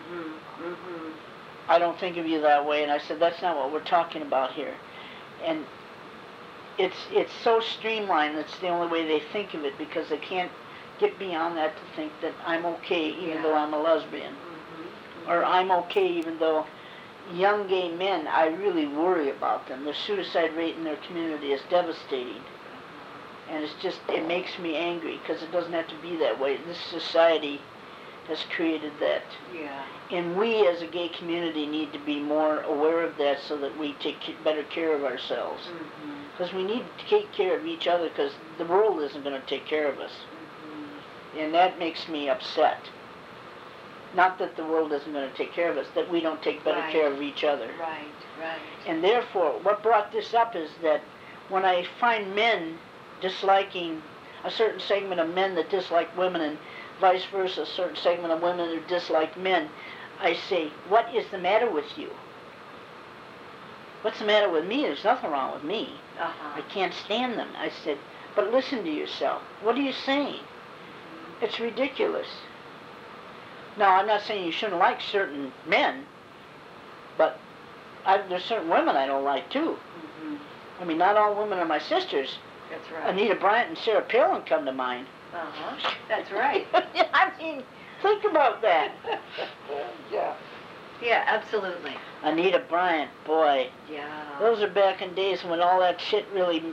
I don't think of you that way. And I said, that's not what we're talking about here. And it's so streamlined, that's the only way they think of it, because they can't get beyond that to think that I'm okay even though I'm a lesbian. Or I'm okay even though young gay men, I really worry about them. The suicide rate in their community is devastating. And it makes me angry, because it doesn't have to be that way. This society has created that. Yeah. And we as a gay community need to be more aware of that so that we take better care of ourselves. Because we need to take care of each other, because the world isn't going to take care of us. And that makes me upset. Not that the world isn't going to take care of us, that we don't take better care of each other. Right. And therefore, what brought this up is that when I find men disliking, a certain segment of men that dislike women, and vice versa, a certain segment of women who dislike men, I say, what is the matter with you? What's the matter with me? There's nothing wrong with me. I can't stand them. I said, but listen to yourself. What are you saying? It's ridiculous. Now, I'm not saying you shouldn't like certain men, but there's certain women I don't like, too. I mean, not all women are my sisters. That's right. Anita Bryant and Sarah Palin come to mind. That's right. I mean, think about that. Yeah, absolutely. Anita Bryant, boy. Yeah. Those are back in days when all that shit really,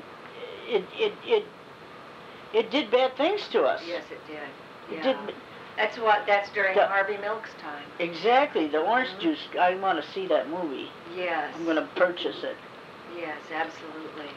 it did bad things to us. Yes, it did. It Yeah. did. That's during Harvey Milk's time. Exactly, the orange juice. I want to see that movie. Yes. I'm going to purchase it. Yes, absolutely.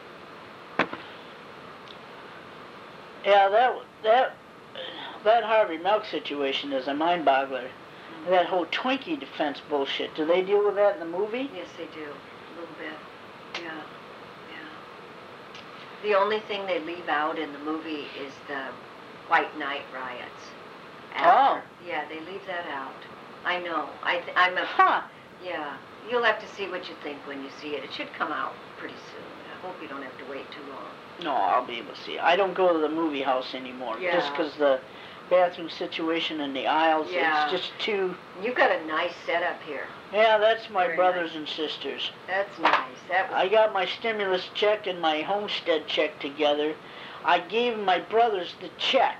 Yeah, that Harvey Milk situation is a mind-boggler. That whole Twinkie defense bullshit. Do they deal with that in the movie? Yes, they do. A little bit. Yeah. Yeah. The only thing they leave out in the movie is the White Night riots. After. Oh. Yeah, they leave that out. I know. Huh. Yeah. You'll have to see what you think when you see it. It should come out pretty soon. I hope you don't have to wait too long. No, I'll be able to see it. I don't go to the movie house anymore. Yeah. Just because the bathroom situation in the aisles, Yeah. it's just too... You've got a nice setup here. Yeah, that's my Very brothers nice. and sisters. That's nice. That was I got my stimulus check and my homestead check together. I gave my brothers the check.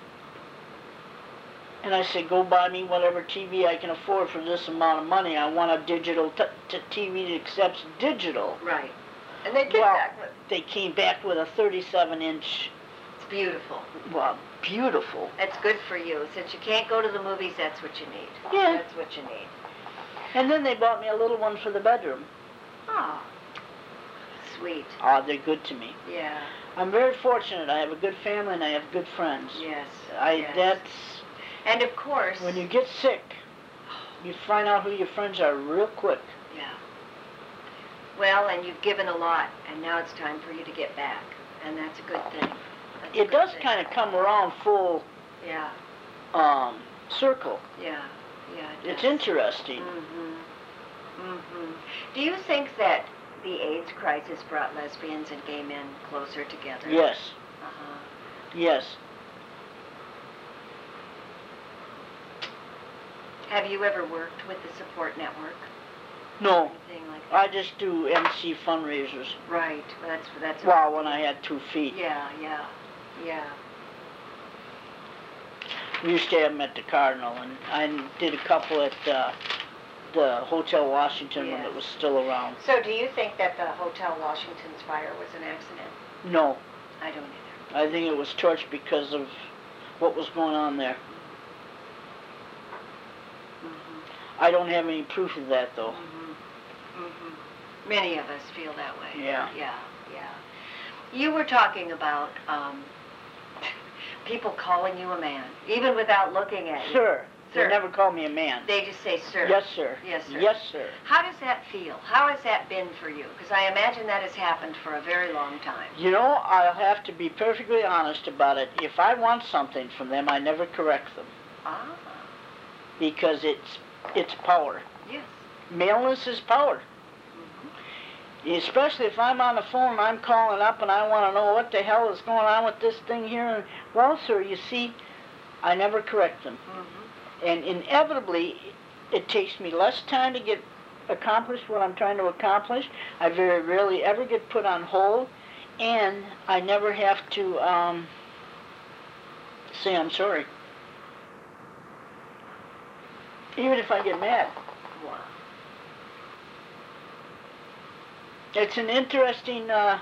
And I said, go buy me whatever TV I can afford for this amount of money. I want a digital TV that accepts digital. right. And they came Well, back with they came back with a 37-inch, it's beautiful. well, beautiful. That's good for you. Since you can't go to the movies, that's what you need. Yeah. That's what you need. And then they bought me a little one for the bedroom. Oh. Sweet. Oh, they're good to me. Yeah. I'm very fortunate. I have a good family and I have good friends. Yes. yes. That's, And of course. when you get sick, you find out who your friends are real quick. Yeah. Well, and you've given a lot, and now it's time for you to get back, and that's a good thing. That's a It good does thing. kind of come around full Yeah. circle. Yeah. Yeah. It It's does. interesting. Do you think that the AIDS crisis brought lesbians and gay men closer together? Yes, Uh-huh. yes. Have you ever worked with the support network? No, Anything like that? I just do MC fundraisers. Right. That's. Well, when I had 2 feet. Yeah. Yeah. Yeah. We used to have them at the Cardinal, and I did a couple at the Hotel Washington when Yes. it was still around. So, do you think that the Hotel Washington's fire was an accident? No, I don't either. I think it was torched because of what was going on there. I don't have any proof of that, though. Many of us feel that way. Yeah. Yeah. Yeah. You were talking about people calling you a man, even without looking at you. Sir, Sir. they never call me a man. They just say, sir. Yes, sir. Yes, sir. Yes, sir. How does that feel? How has that been for you? Because I imagine that has happened for a very long time. You know, I'll have to be perfectly honest about it. If I want something from them, I never correct them. Ah, Because it's power. yes. Maleness is power. Especially if I'm on the phone and I'm calling up and I want to know what the hell is going on with this thing here. And, well, sir, you see, I never correct them. And inevitably, it takes me less time to get accomplished what I'm trying to accomplish. I very rarely ever get put on hold. And I never have to say I'm sorry. Even if I get mad. Wow. It's an interesting, Yeah.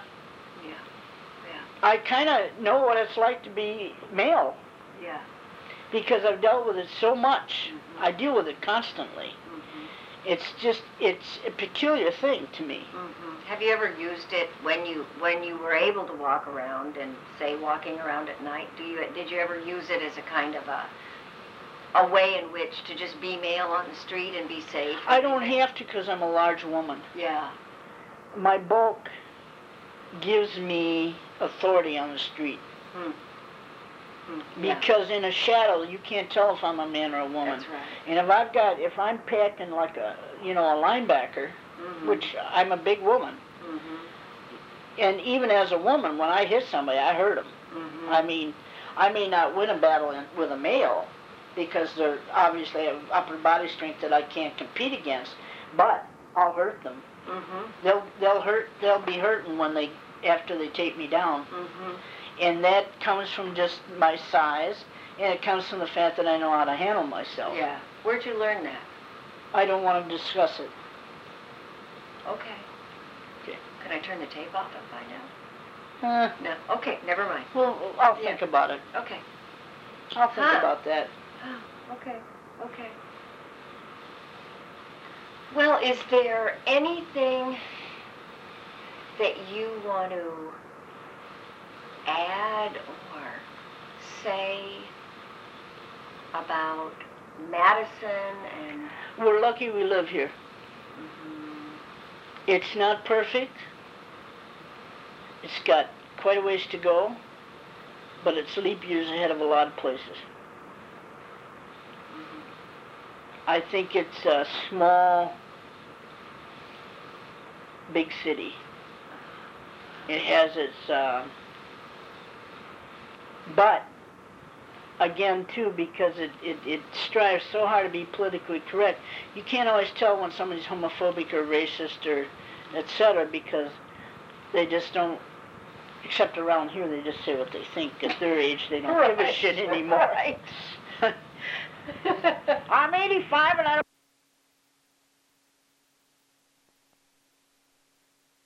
I kind of know what it's like to be male Yeah. because I've dealt with it so much. I deal with it constantly. It's a peculiar thing to me. Have you ever used it when you were able to walk around and say walking around at night? Did you ever use it as a kind of a way in which to just be male on the street and be safe? I don't have to because I'm a large woman. Yeah. My bulk gives me authority on the street. Yeah. Because in a shadow, you can't tell if I'm a man or a woman. That's right. And if I'm packing like a linebacker, which I'm a big woman, and even as a woman, when I hit somebody, I hurt them. I mean, I may not win a battle with a male because they're obviously have upper body strength that I can't compete against, but I'll hurt them. They'll be hurting after they take me down. And that comes from just my size, and it comes from the fact that I know how to handle myself. Yeah. Where'd you learn that? I don't want to discuss it. Okay. Okay. Can I turn the tape off and find out? No. Okay, never mind. Well, I'll think about it. Okay. I'll think about that. Oh, okay. Okay. Well, is there anything that you want to add or say about Madison and... We're lucky we live here. It's not perfect. It's got quite a ways to go, but it's leap years ahead of a lot of places. I think it's a small, big city. It has its, but again too, because it strives so hard to be politically correct, you can't always tell when somebody's homophobic or racist or etc. because they just don't, except around here, they just say what they think. At their age, they don't give a shit anymore. Right. I'm 85 and I don't